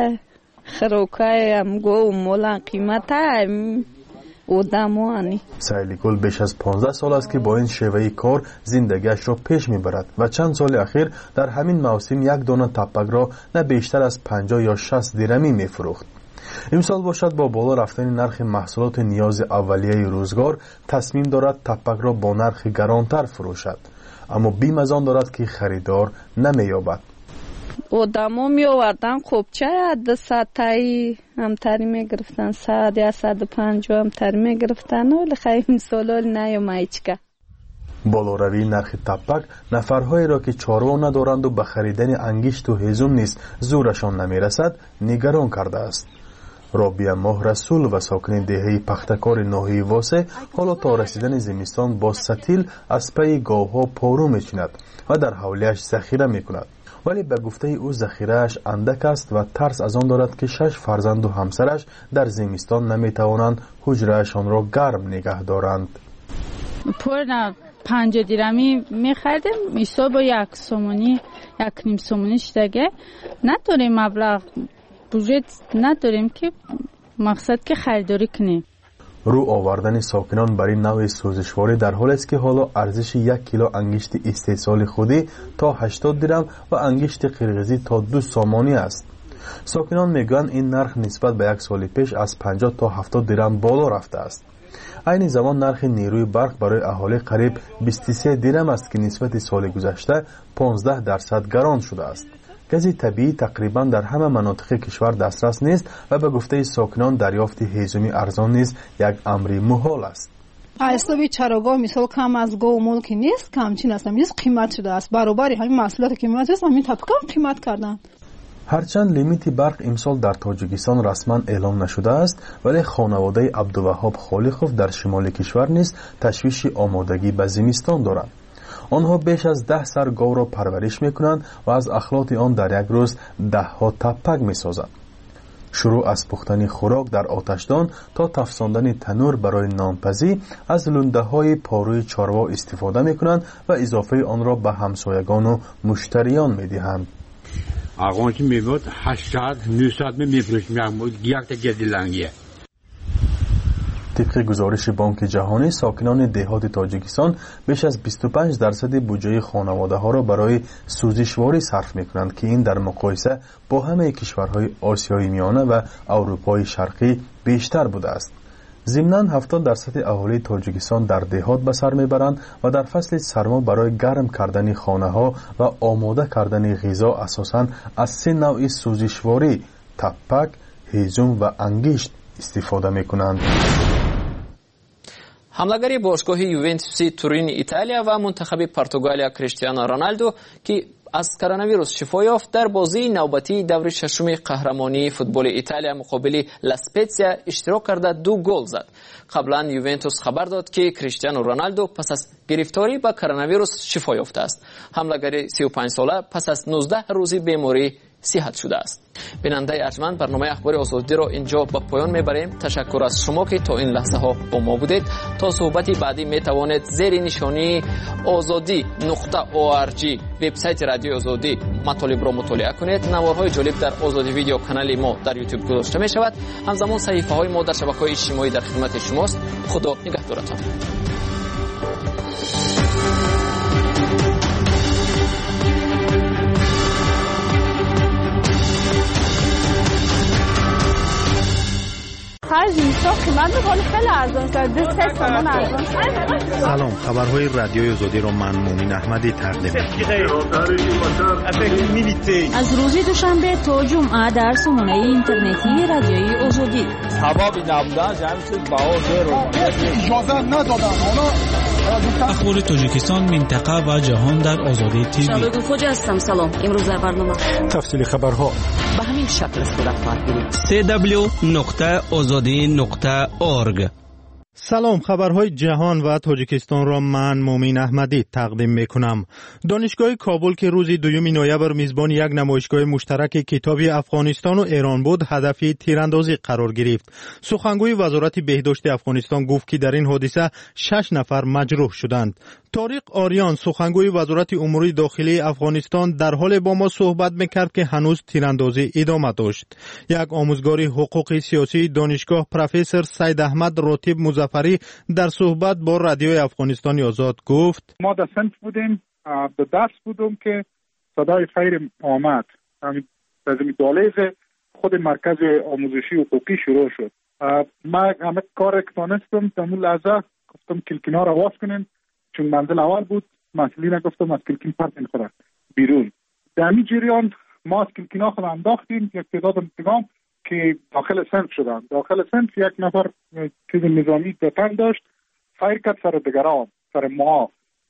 خروکای هم گو مولا قیمت هم اودموانی. سایلی گل بیش از پانزده سال است که با این شیوه کار زندگیش را پیش میبرد و چند سال اخیر در همین موسم یک دانه تپک را نه بیشتر از پنجاه یا شصت درمی میفروخت. امسال باشد با بالا رفتن نرخ محصولات نیاز اولیه روزگار تصمیم دارد تپک را با نرخ گرانتر فروشد، اما بیم از آن دارد که خریدار نمییابد. آدم‌ها می آوردن خوبچه ده صدتایی همتری می گرفتن، صد یا صد و پنجاه همتری می گرفتن، ولی خیلی این سالا نیامد که. بالا روی نرخ تپک نفرهایی را که چاروا ندارند و به خریدن انگشت و هیزم نیز زورشان نمیرسد نگران کرده است. رابعه ماه رسول و ساکن دهه پختکار ناحیه واسه حالا تا رسیدن زمستان با ستیل از پی گاوها پارو میچیند و در حولیش ذخیره میکند، ولی به گفته او ذخیره‌اش اندک است و ترس از آن دارد که شش فرزند و همسرش در زمستان نمیتوانند حجره‌شان را گرم نگه دارند. پر پنج درمی میخریدیم، ایسا با یک سومونی یک نیم سومونی شدگه نداریم، مبلغ بودجه نداریم که مقصد که خریداری کنیم. رو آوردن ساکنان برای نوع سوزشواری در حال است که حالا ارزش یک کیلو انگشت استحصال خودی تا هشتاد درم و انگشت قرقیزی تا دو سامانی است. ساکنان میگویند این نرخ نسبت به یک سال پیش از پنجاه تا هفتاد درم بالا رفته است. این زمان نرخ نیروی برق برای اهالی قریب بیست و سه درم است که نسبت سال گذشته پانزده درصد گران شده است. گاز طبیعی تقریبا در همه مناطق کشور دسترس نیست و به گفته ساکنان دریافت هیزمی ارزان نیز یک امر محال است. حسابی چراگاه مثال کم از گاو ملکی نیست، کمچین است، نیست قیمت شده است، برابر همین محصولات قیمت است، همین تپکم قیمت کردن. هرچند لیمیت برق امسال در تاجیکستان رسما اعلام نشده است، ولی خانواده عبدالوهاب خالقوف در شمال کشور نیز تشویش آمادگی به زمستان دارند. آنها بیش از ده سر گاو را پرورش میکنند و از اخلاط آن در یک روز ده ها تپک میسازند. شروع از پختن خوراک در آتشدان تا تفساندن تنور برای نانپزی از لنده های پاروی چاروا استفاده میکنند و اضافه آن را به همسایگان و مشتریان میدهند. آقایان میگوید هشتاد نهصد میفروشیم یک تا گدیلنگیه. طبق گزارش بانک جهانی ساکنان دهات تاجیکستان بیش از بیست و پنج درصد بودجه خانواده ها را برای سوزشواری صرف می کنند که این در مقایسه با همه کشورهای آسیای میانه و اروپای شرقی بیشتر بوده است. ضمناً هفتاد درصد اهالی تاجیکستان در دهات به سر میبرند و در فصل سرما برای گرم کردن خانه ها و آماده کردن غذا اساساً از سه نوع سوزشواری تپک، هیزم و انگشت استفاده می کنند. حمله‌گری باشگاه یوونتوس تورین ایتالیا و منتخب پرتغالیا کریستیانو رونالدو که از کرونا ویروس شفا یافت در بازی نوبتی دور ششم قهرمانی فوتبال ایتالیا مقابل لاسپتزیا اشتراک کرده دو گل زد. قبلا یوونتوس خبر داد که کریستیانو رونالدو پس از گرفتاری با کرونا ویروس شفا یافته است. حمله‌گر سی و پنج ساله پس از نوزده روزی بیماری صحت شده است. بیننده ارجمند، برنامه اخبار آزادی را اینجا به پایان میبریم. تشکر از شما که تا این لحظه ها با ما بودید. تا صحبتی بعدی می توانید زیر نشانی آزادی نقطه او آر جی وبسایت رادیو آزادی مطالب را مطالعه کنید. نوارهای جالب در آزادی ویدیو کانال ما در یوتیوب گذاشته می شود. همزمان صحیفه های ما در شبکه‌های اجتماعی در خدمت شماست. خدا نگهدارتان. سلام، خبرهای رادیوی آزادی را من مومن احمدی تقدیم می‌کنم. از روز دوشنبه تا جمعه در سامانه اینترنتی رادیوی آزادی. سبب نبودن جمعیت باور رو اجازه ندادن. اخبار تاجیکستان، منطقه و جهان در آزادی تیوی. شبکه فوج هستم. سلام. امروز در برنامه تفصیل خبرها به همین شکل صورت خواهد گرفت. سی دبلیو نقطه آزادی نقطه اورگ. سلام، خبرهای جهان و تاجیکستان را من مومن احمدی تقدیم میکنم. دانشگاه کابل که روز دوم نوامبر میزبان یک نمایشگاه مشترک کتابی افغانستان و ایران بود، هدف تیراندازی قرار گرفت. سخنگوی وزارت بهداشت افغانستان گفت که در این حادثه شش نفر مجروح شدند. طارق آریان، سخنگوی وزارت امور داخلی افغانستان، در حال با ما صحبت میکرد که هنوز تیراندازی ادامه داشت. یک آموزگار حقوق سیاسی دانشگاه پروفسور سید احمد راتب مظفری در صحبت با رادیوی افغانستان آزاد گفت: ما در صنف بودیم، به درس بودم که صدای خیر آمد. از این دالیز خود مرکز آموزشی حقوقی شروع شد. ما همه کار که تانستم در اون لحظه گفتم کلکینا را آواز کنین، چون منزل اول بود. مسئولین گفتم از کلکین پرت میخوره بیرون. در همین جریان ما از کلکینا خود انداختیم. یک تعداد انتقام که داخل صنف شدن. داخل صنف یک نفر چیز نظامی دتن داشت، فایر کرد سر دگران، سر ما.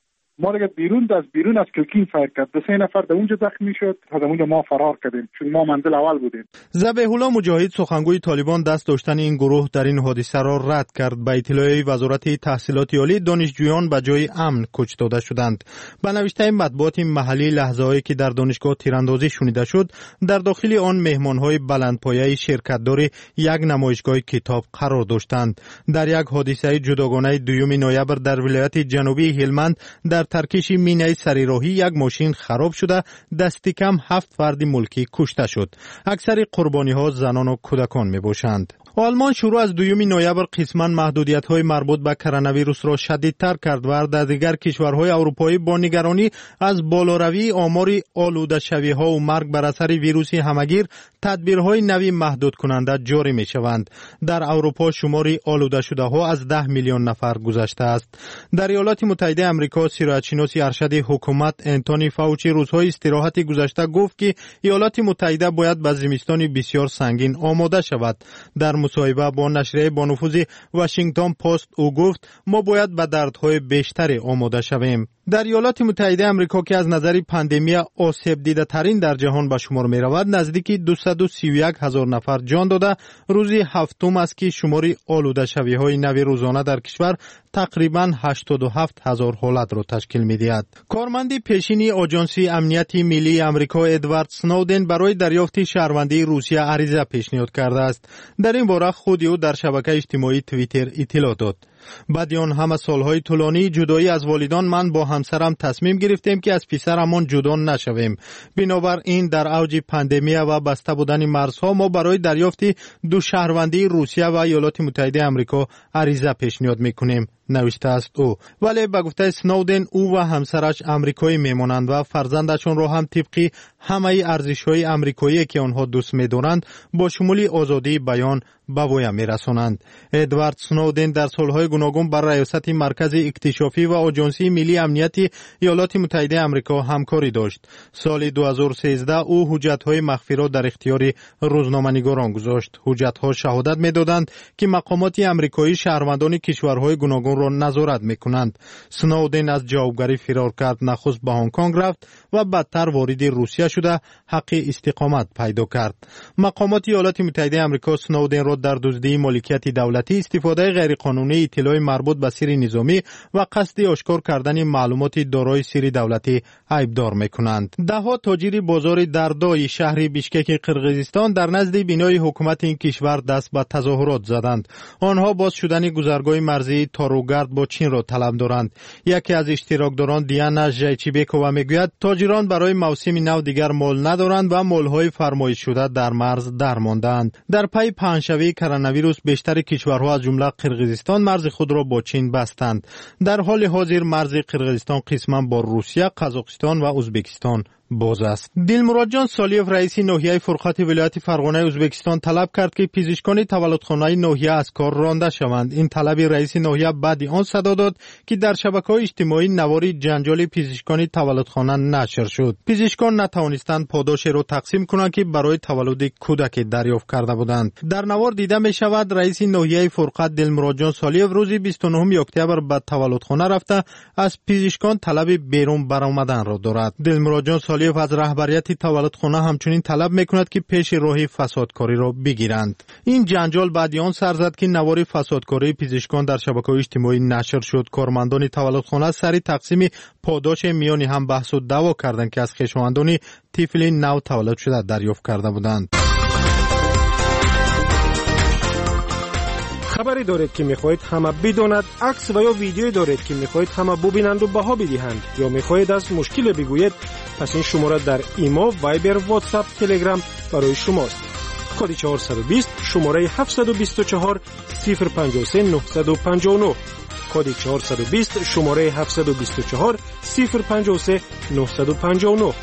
ما دیگه بیرون از بیرون از کلکین فایر کرد. دو سه نفر در اونجا زخمی شد. از اونجا ما فرار کردیم چون ما منزل اول بودیم. ذبیح الله مجاهد، سخنگوی طالبان، دست داشتن این گروه در این حادثه را رد کرد. به اطلاع وزارت تحصیلات عالی، دانشجویان به جای امن کوچ داده شدند. به نوشته مطبوعات محلی، لحظه‌هایی که در دانشگاه تیراندازی شنیده شد، در داخل آن مهمان‌های بلندپایه شرکت‌دار یک نمایشگاه کتاب قرار داشتند. در یک حادثه جداگانه دوم نوامبر در ولایت جنوبی هلمند در ترکیش مینای سریراهی یک ماشین خراب شده، دست کم هفت فرد ملکی کشته شد. اکثر قربانی‌ها زنان و کودکان می‌باشند. آلمان شروع از دوم نوامبر قسماً محدودیت‌های مربوط به کرونا ویروس را شدیدتر کرد و در دیگر کشورهای اروپایی با نگرانی از بالاروی آمار آلوده شوی‌ها و مرگ بر اثر ویروس همگیر تدبیرهای نوی محدود کننده جاری می‌شوند. در اروپا شمار آلوده شده‌ها از ده میلیون نفر گذشته است. در ایالات متحده آمریکا، سیراتشناس ارشد حکومت انتونی فاوچی روزهای استراحت گذشته گفت که ایالات متحده باید به زمستان بسیار سنگین آماده شود. در مصاحبه با نشریه با نفوذ واشنگتن پست او گفت: ما باید به دردهای بیشتری آماده شویم. در ایالات متحده آمریکا که از نظر پاندمی آسیب دیده ترین در جهان به شمار می رود، نزدیک دویست و سی و یک هزار نفر جان داده. روزی هفتم است که شمار آلوده شوی های نوی روزانه در کشور تقریباً هشتاد و هفت هزار حالت را تشکیل می دهد. کارمند پیشین آژانس امنیت ملی آمریکا ادوارد سنودن برای دریافت شهروندی روسیه عریضه پیشنهاد کرده است. در این باره خود او در شبکه اجتماعی توییتر اطلاع داد: بعد آن همه سالهای طولانی جدایی از والدان، من با همسرم تصمیم گرفتیم که از پسرمان جدا نشویم. بنابراین در اوج پاندمی و بسته بودن مرزها ما برای دریافت دو شهروندی روسیه و ایالات متحده آمریکا عریضه پیشنهاد میکنیم، نوشته است او. ولی به گفته سنودن او و همسرش آمریکایی میمانند و فرزندشان را هم طبق همه ارزش‌های آمریکایی که آنها دوست می‌دارند با شمول آزادی بیان به وی می‌رسانند. ادوارد سنودن در سالهای گوناگون بر ریاست مرکز اکتشافی و آژانس ملی امنیت ایالات متحده آمریکا همکاری داشت. سال دو هزار و سیزده او حجت‌های مخفی را در اختیار روزنامه‌نگاران گذاشت. حجت‌ها شهادت می‌دادند که مقامات آمریکایی شهروندان کشورهای گوناگون را نظارت می‌کنند. سنودن از جوابگری فرار کرد، نخست به هنگ کنگ رفت و بعدتر وارد روسیه شده حق استقامت پیدا کرد. مقامات ایالات متحده آمریکا سنودن را در دزدی مالکیت دولتی، استفاده غیرقانونی اطلاع مربوط به سیر نظامی و قصد اشکار کردن معلومات دارای سیر دولتی عیبدار میکنند. دهها تاجر بازار دردای شهر بیشکک قرقیزستان در نزد بینای حکومت این کشور دست به تظاهرات زدند. آنها باز شدن گذرگاه مرزی تاروگرد با چین را طلب دارند. یکی از اشتراکداران دیانا ژایچیبکووا میگوید تاجران برای موسم نو دیگر مال ندارند و مالهای فرمایش شده در مرز درماندند. در پی پنجشنبه کرونا ویروس بیشتر کشورها از جمله قرقیزستان مرز خود را با چین بستند. در حال حاضر مرز قرقیزستان قسما با روسیه، قزاقستان و ازبکستان باز است. دلمراد جان سالیوف رئیس ناحیه فرقت ولایت فرغانه ازبکستان طلب کرد که پزشکان تولدخانه ناحیه از کار رانده شوند. این طلب رئیس ناحیه بعد آن صدا داد که در شبکه‌های اجتماعی نواری جنجال پزشکان تولدخانه نشر شد. پزشکان نتوانستند پاداش را تقسیم کنند که برای تولد کودک دریافت کرده بودند. در نوار دیده می شود رئیس ناحیه فرقت دلمراد جان سالیوف روز بیست و نهم اکتبر به تولدخانه رفته از پزشکان طلب بیرون برآمدن را دارد. دلمراد جان سالیوف از رهبریت تولدخانه همچنین طلب میکند که پیش راه فسادکاری را بگیرند. این جنجال بعد آن سر زد که نوار فسادکاری پزشکان در شبکه‌های اجتماعی نشر شد. کارمندان تولدخانه سری تقسیم پاداش میانی هم بحث و دعوا کردند که از خویشاوندان طفل نو تولد شده دریافت کرده بودند. خبری دارید که میخواهید همه بداند، عکس و یا ویدیویی دارید که میخواهید همه ببینند و بها بدهند، یا میخواهید از مشکل بگویید، پس این شماره در ایما، وایبر، واتساپ، تلگرام برای شماست. کد چهارصد و بیست شماره هفتصد و بیست و چهار صفر پنجاه و سه نهصد و پنجاه و نه. کد چهارصد و بیست شماره هفتصد و بیست و چهار صفر پنجاه و سه نهصد و پنجاه و نه.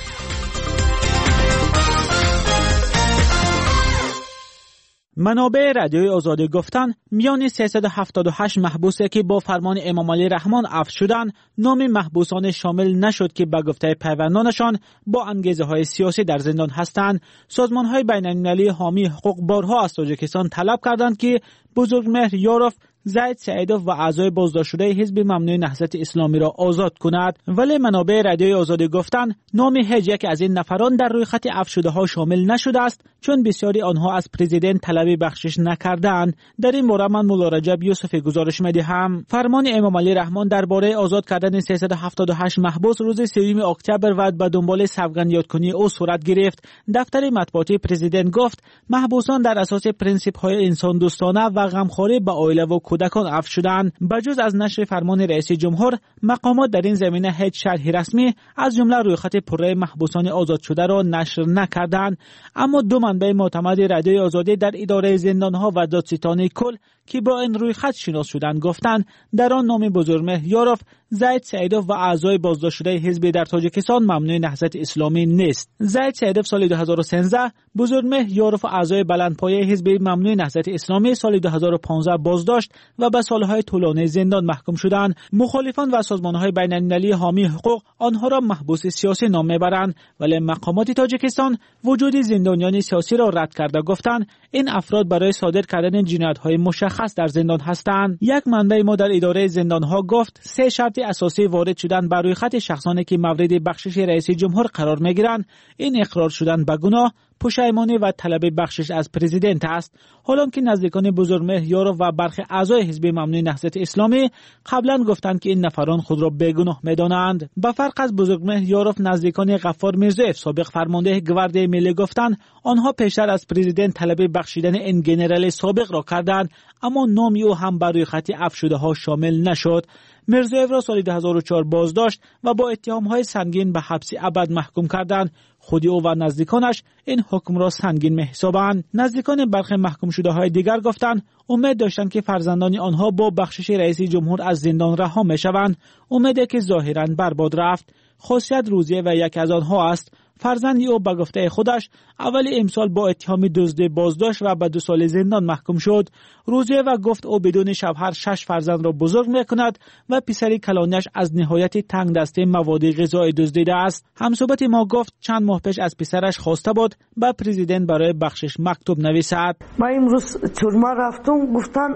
منابع رادیوی آزادی گفتند میان سیصد و هفتاد و هشت محبوسی که با فرمان امام علی رحمان عفو شدند، نام محبوسان شامل نشد که به گفته پیوندانشان با انگیزه‌های سیاسی در زندان هستند. سازمان‌های بین‌المللی حامی حقوق بارها از تاجیکستان طلب کردند که بزرگمهر یاروف، زید سعیدوف و اعضای بازداشت شده حزب ممنوع نهضت اسلامی را آزاد کند، ولی منابع رادیوی آزادی گفتند نام هیچ یک از این نفران در روی خط عفو شده ها شامل نشده است، چون بسیاری آنها از پرزیدنت طلب بخشش نکردند. در این باره من مولا رجب یوسفی گزارش می‌دهم. فرمان امام علی رحمان درباره آزاد کردن سیصد و هفتاد و هشت محبوس روز سوم اکتبر و به دنبال سوگندیادکنی او صورت گرفت. دفتر مطبوعاتی پرزیدنت گفت محبوسان در اساس پرینسیپ‌های انسان دوستانه و غمخواری به عائله و کودکان عفو شدند. بجز از نشر فرمان رئیس جمهور، مقامات در این زمینه هیچ شرحی رسمی از جمله رویخط پره محبوسان آزاد شده را نشر نکردند. اما دو منبع معتمد رادیوی آزادی در اداره زندانها و دادستانی کل که با این رویخط شناس شدند گفتند در آن نام بزرگمهر یاروف، زید سعیدوف و اعضای بازداشت شده حزب در تاجیکستان ممنوع نهضت اسلامی نیست. زید سعیدوف سال دو هزار و سیزده، بزرگمهر یاروف و اعضای بلندپایه حزب ممنوع نهضت اسلامی سال دو هزار و پانزده بازداشت و به سالهای طولانی زندان محکوم شدند. مخالفان و سازمان‌های بین‌المللی حامی حقوق آنها را محبوس سیاسی نام میبرند، ولی مقامات تاجیکستان وجود زندانیان سیاسی را رد کرده گفتند این افراد برای صادر کردن جنایت‌های مشخص در زندان هستند. یک منبع ما در اداره زندان‌ها گفت سه شرط اساسی وارد شدن بر روی خط شخصانی که مورد بخشش رئیس جمهور قرار می‌گیرند این اقرار شدن به گناه، پشیمانی و طلب بخشش از پرزیدنت است. حالا که نزدیکان بزرگمهر یاروف و برخی اعضای حزب ممنوع نهضت اسلامی قبلا گفتند که این نفران خود را بیگناه می‌دانند. به فرق از بزرگمهر یاروف، نزدیکان غفار میرزایف سابق فرمانده گواردی ملی گفتند آنها پیشتر از پرزیدنت طلب بخشیدن این گنرال سابق را کردند، اما نام او هم بر روی خط عفو شده ها شامل نشد. میرزایف را سال دو هزار و چهار بازداشت و با اتهام‌های سنگین به حبس ابد محکوم کردند. خود او و نزدیکانش این حکم را سنگین می‌حسابند. نزدیکان برخی محکوم شده های دیگر گفتند امید داشتند که فرزندان آنها با بخشش رئیس جمهور از زندان رها می‌شوند، امیدی که ظاهراً برباد رفت. خاصیت روزیه و یک از آنها است. فرزندی او به گفته خودش اول امسال با اتهام دزدی بازداشت و به دو سال زندان محکوم شد. روزیه و گفت او بدون شوهر شش فرزند را بزرگ می‌کند و پسری کلانش از نهایت تنگ دسته مواد غذایی دزدیده است. همصحبت ما گفت چند ماه پیش از پسرش خواسته بود به پرزیدنت برای بخشش مکتوب نویسد. من امروز تورما رفتم، گفتن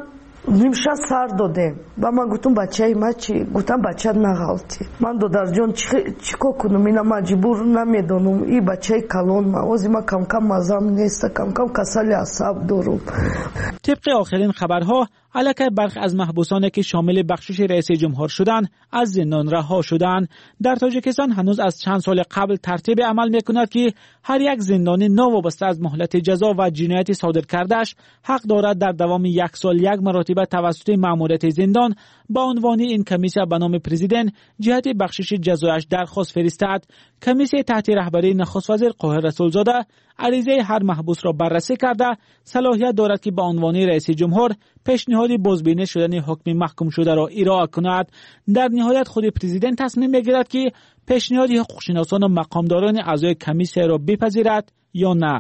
нимша сар додем ва ман гуфтам бачаи ма чӣ гуфтам бачаат нағалтӣ ман додарҷон чӣ кор кунам ина маҷбур намедонам и бачаи калон ма ози ма камкам мазам неста камкам касали асаб дорам. طبق آخرین خبرها علاکه برخی از محبوسانی که شامل بخشش رئیس جمهور شدند از زندان رها شدند. در تاجیکستان هنوز از چند سال قبل ترتیب عمل میکند که هر یک زندانی نوابسته از مهلت جزا و جنایتی صادر کردهش حق دارد در دوام یک سال یک مرتبه توسط مأموریت زندان با عنوان این کمیسیون به نام پرزیدنت جهت بخشش جزایش درخواست فرستد. کمیسیون تحت رهبری نخست وزیر قاهر رسولزاده عریضه هر محبوس را بررسی کرده صلاحیت دارد که به عنوان رئیس جمهور پیشنهاد بازبینی شدن حکم محکوم شده را ارائه کند. در نهایت خود پرزیدنت تصمیم میگیرد که پیشنهاد حقوقشناسان و مقامداران اعضای کمیسیون را بپذیرد یا نه.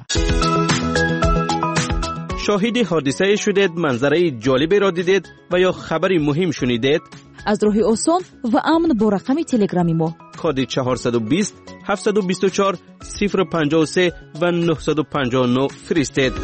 شاهد حادثه شدید، منظره جالبی را دیدید و یا خبری مهم شنیدید؟ از راه آسان و امن با رقم تلگرامی ما کد چهارصد و بیست هفتصد و بیست و چهار صفر پنجاه و سه و نهصد و پنجاه و نه فرستید.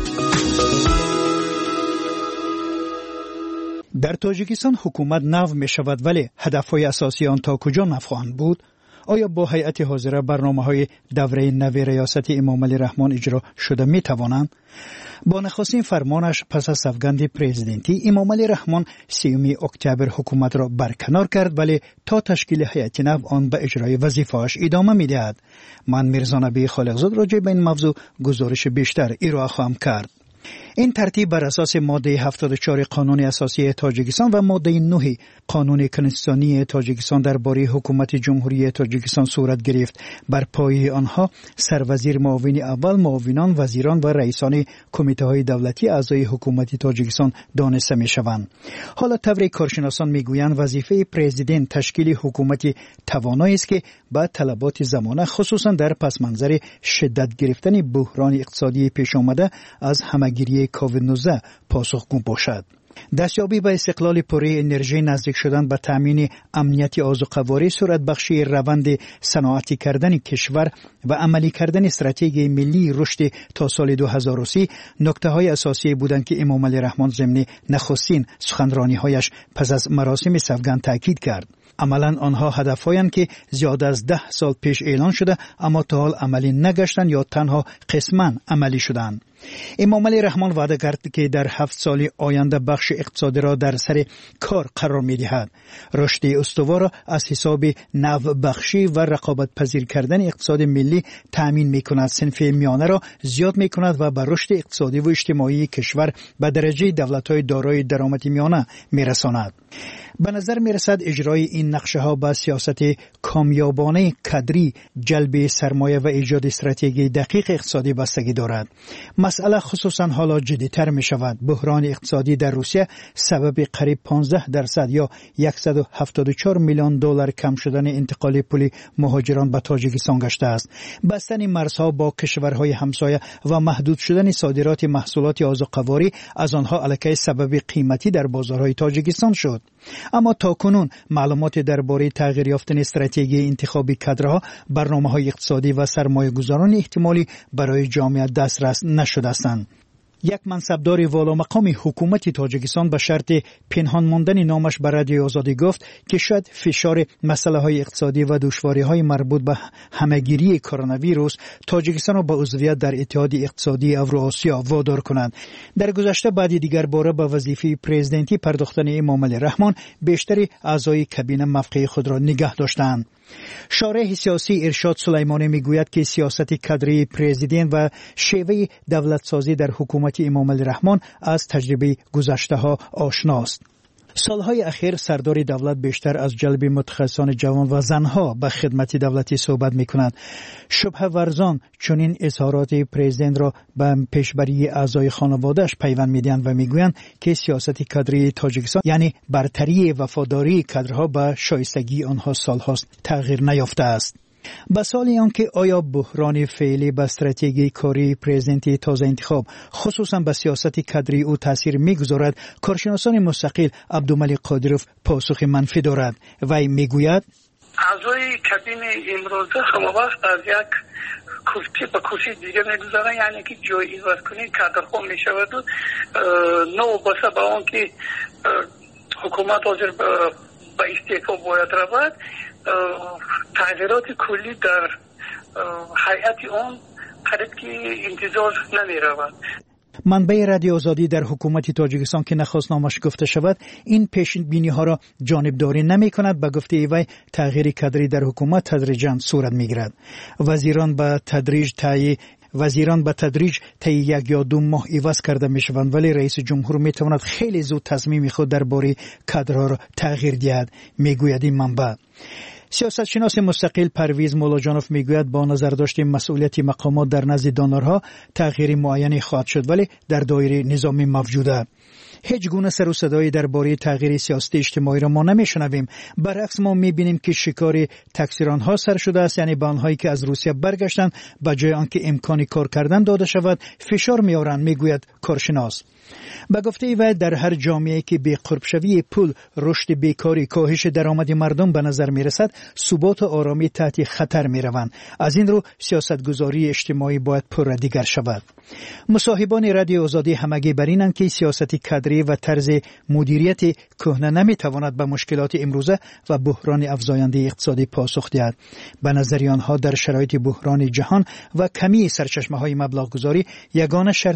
در تاجیکستان حکومت نو می شود ولی هدفهای اساسی آن تا کجا نخواهند بود؟ آیا با هیئت حاضره برنامه‌های دوره نو ریاست امام علی رحمان اجرا شده می توانند؟ با نخستین فرمانش پس از سوگند پرزیدنتی امام علی رحمان سیوم اکتبر حکومت را برکنار کرد ولی تا تشکیل هیئت نو آن به اجرای وظیفه‌اش ادامه می‌دهد. من میرزا نبی خالقزاد راجع به این موضوع گزارش بیشتر ارائه خواهم کرد. این ترتیب بر اساس ماده هفتاد و چهار قانون اساسی تاجیکستان و ماده نه قانون کنستانی تاجیکستان درباره حکومت جمهوری تاجیکستان صورت گرفت. بر پایه آنها سروزیر معاون اول، معاونان، وزیران و رئیسان کمیته های دولتی اعضای حکومت تاجیکستان دانسته می شوند. حالا طور کارشناسان می گویند وظیفه پرزیدنت تشکیل حکومت توانایی است که با طلبات زمانه خصوصا در پس منظر شدت گرفتن بحران اقتصادی پیش آمده از همهگیری کووید نوزده پاسخگو باشد. دستیابی به استقلال پوری انرژی، نزدیک شدن به تامین امنیت آذوقه‌واری، صورت بخشی روند صنعتی کردن کشور و عملی کردن استراتژی ملی رشد تا سال دو هزار و سی نکته های اساسی بودند که امام علی رحمان ضمن نخستین سخنرانی هایش پس از مراسم سوگند تاکید کرد. عملاً آنها هدفهایند که زیاد از ده سال پیش اعلان شده اما تا حال عملی نگشتند یا تنها قسماً عملی شدند. امام علی رحمان وعده کرد که در هفت سال آینده بخش اقتصادی را در سر کار قرار می‌دهد. رشد استوار را از حساب نو بخشی و رقابت پذیر کردن اقتصاد ملی تأمین می‌کند. صنف میانه را زیاد می‌کند و به رشد اقتصادی و اجتماعی کشور به درجه دولت‌های دارای درآمد میانه می‌رساند. به نظر می‌رسد اجرای این نقشه‌ها با سیاست کامیابانه کادری، جلب سرمایه و ایجاد استراتژی دقیق اقتصادی بستگی دارد. مسئله خصوصا حالا جدی‌تر می شود. بحران اقتصادی در روسیه سبب قریب پانزده درصد یا صد و هفتاد و چهار میلیون دلار کم شدن انتقال پول مهاجران به تاجیکستان گشته است. بستن مرزها با کشورهای همسایه و محدود شدن صادرات محصولات آذوقه‌واری از آنها علاکه سبب قیمتی در بازارهای تاجیکستان شد. اما تاکنون معلومات درباره تغییر یافتن استراتژی انتخابی کادرها، برنامه‌های اقتصادی و سرمایه‌گذاران احتمالی برای جامعه دسترس نشده است. یک منصبدار والا مقام حکومت تاجیکستان به شرط پنهان ماندن نامش به رادیو آزادی گفت که شاید فشار مسئله های اقتصادی و دشواری های مربوط به همهگیری کرونا ویروس تاجیکستان را به عضویت در اتحاد اقتصادی اوراسیا وادار کنند. در گذشته بعد دیگر باره به وظیفه پرزیدنتی پرداختن امام علی رحمان بیشتر اعضای کابینه موقع خود را نگه داشتند. شارح سیاسی ارشاد سلیمانی میگوید که سیاست کادری پرزیدنت و شیوه دولت سازی در حکومت امام علی رحمان از تجربه گذشته ها آشناست. سالهای اخیر سردار دولت بیشتر از جلب متخصصان جوان و زنها به خدمت دولتی صحبت می کند. شبه ورزان چنین اظهارات پرزیدنت را به پیشبری اعضای خانواده‌اش پیوند می‌دهند و میگویند که سیاست کادری تاجیکستان یعنی برتری وفاداری کادرها به شایستگی آنها سالهاست تغییر نیافته است. به سوالی آنکه آیا بحران فعلی به استراتژی کاری پرزیدنت تازه انتخاب خصوصا به سیاست کادری او تاثیر میگذارد، کارشناسان مستقل عبدالملک قادروف پاسخ منفی دارد. وی میگوید اعضای کابینه امروزه هموقت از یک کرسی به کرسی دیگه میگذارن، یعنی که جای عوض کنین کادرها میشود و نو بسا با اون که حکومت حاضر به استعفا باید رود، تغییرات کلی در هیئت اون قریب که انتظار نمی رود. منبع رادیو آزادی در حکومت تاجیکستان که نخواست نامش گفته شود این پیش بینی ها را جانبداری نمی کند. به گفته وی تغییر کادری در حکومت تدریجا صورت می گیرد. وزیران به تدریج تای وزیران به تدریج طی یک یا دو ماه عوض کرده می شوند، ولی رئیس جمهور می تواند خیلی زود تصمیم خود درباره کادرها را تغییر دهد، می گوید این منبع. سیاستشناس مستقل پرویز مولاجانوف میگوید با نظر داشتن مسئولیت مقامات در نزد دانرها تغییر معینی خواهد شد، ولی در دایره نظامی موجوده. هیچ گونه سر و صدایی درباره تغییر سیاست اجتماعی را ما نمیشنویم. برعکس ما میبینیم که شکار تکثیرانها سر شده است، یعنی به آنهایی که از روسیه برگشتند به جای آنکه امکان کار کردن داده شود فشار میآورند، میگوید کارشناس. به گفته وی در هر جامعه که به قرب شوی پول، رشد بیکاری، کاهش درآمد مردم به نظر می رسد، ثبات و آرامی تحت خطر می روند. از این رو سیاستگذاری اجتماعی باید پررادیگر شود. مصاحبان رادیو آزادی همگی بر اینند که سیاست کادری و طرز مدیریت کهنه نمی تواند به مشکلات امروزه و بحران افزاینده اقتصادی پاسخ دهد. به نظر آنها در شرایط بحران جهان و کمی سرچشمه های مبلغ گذاری یگانه شرط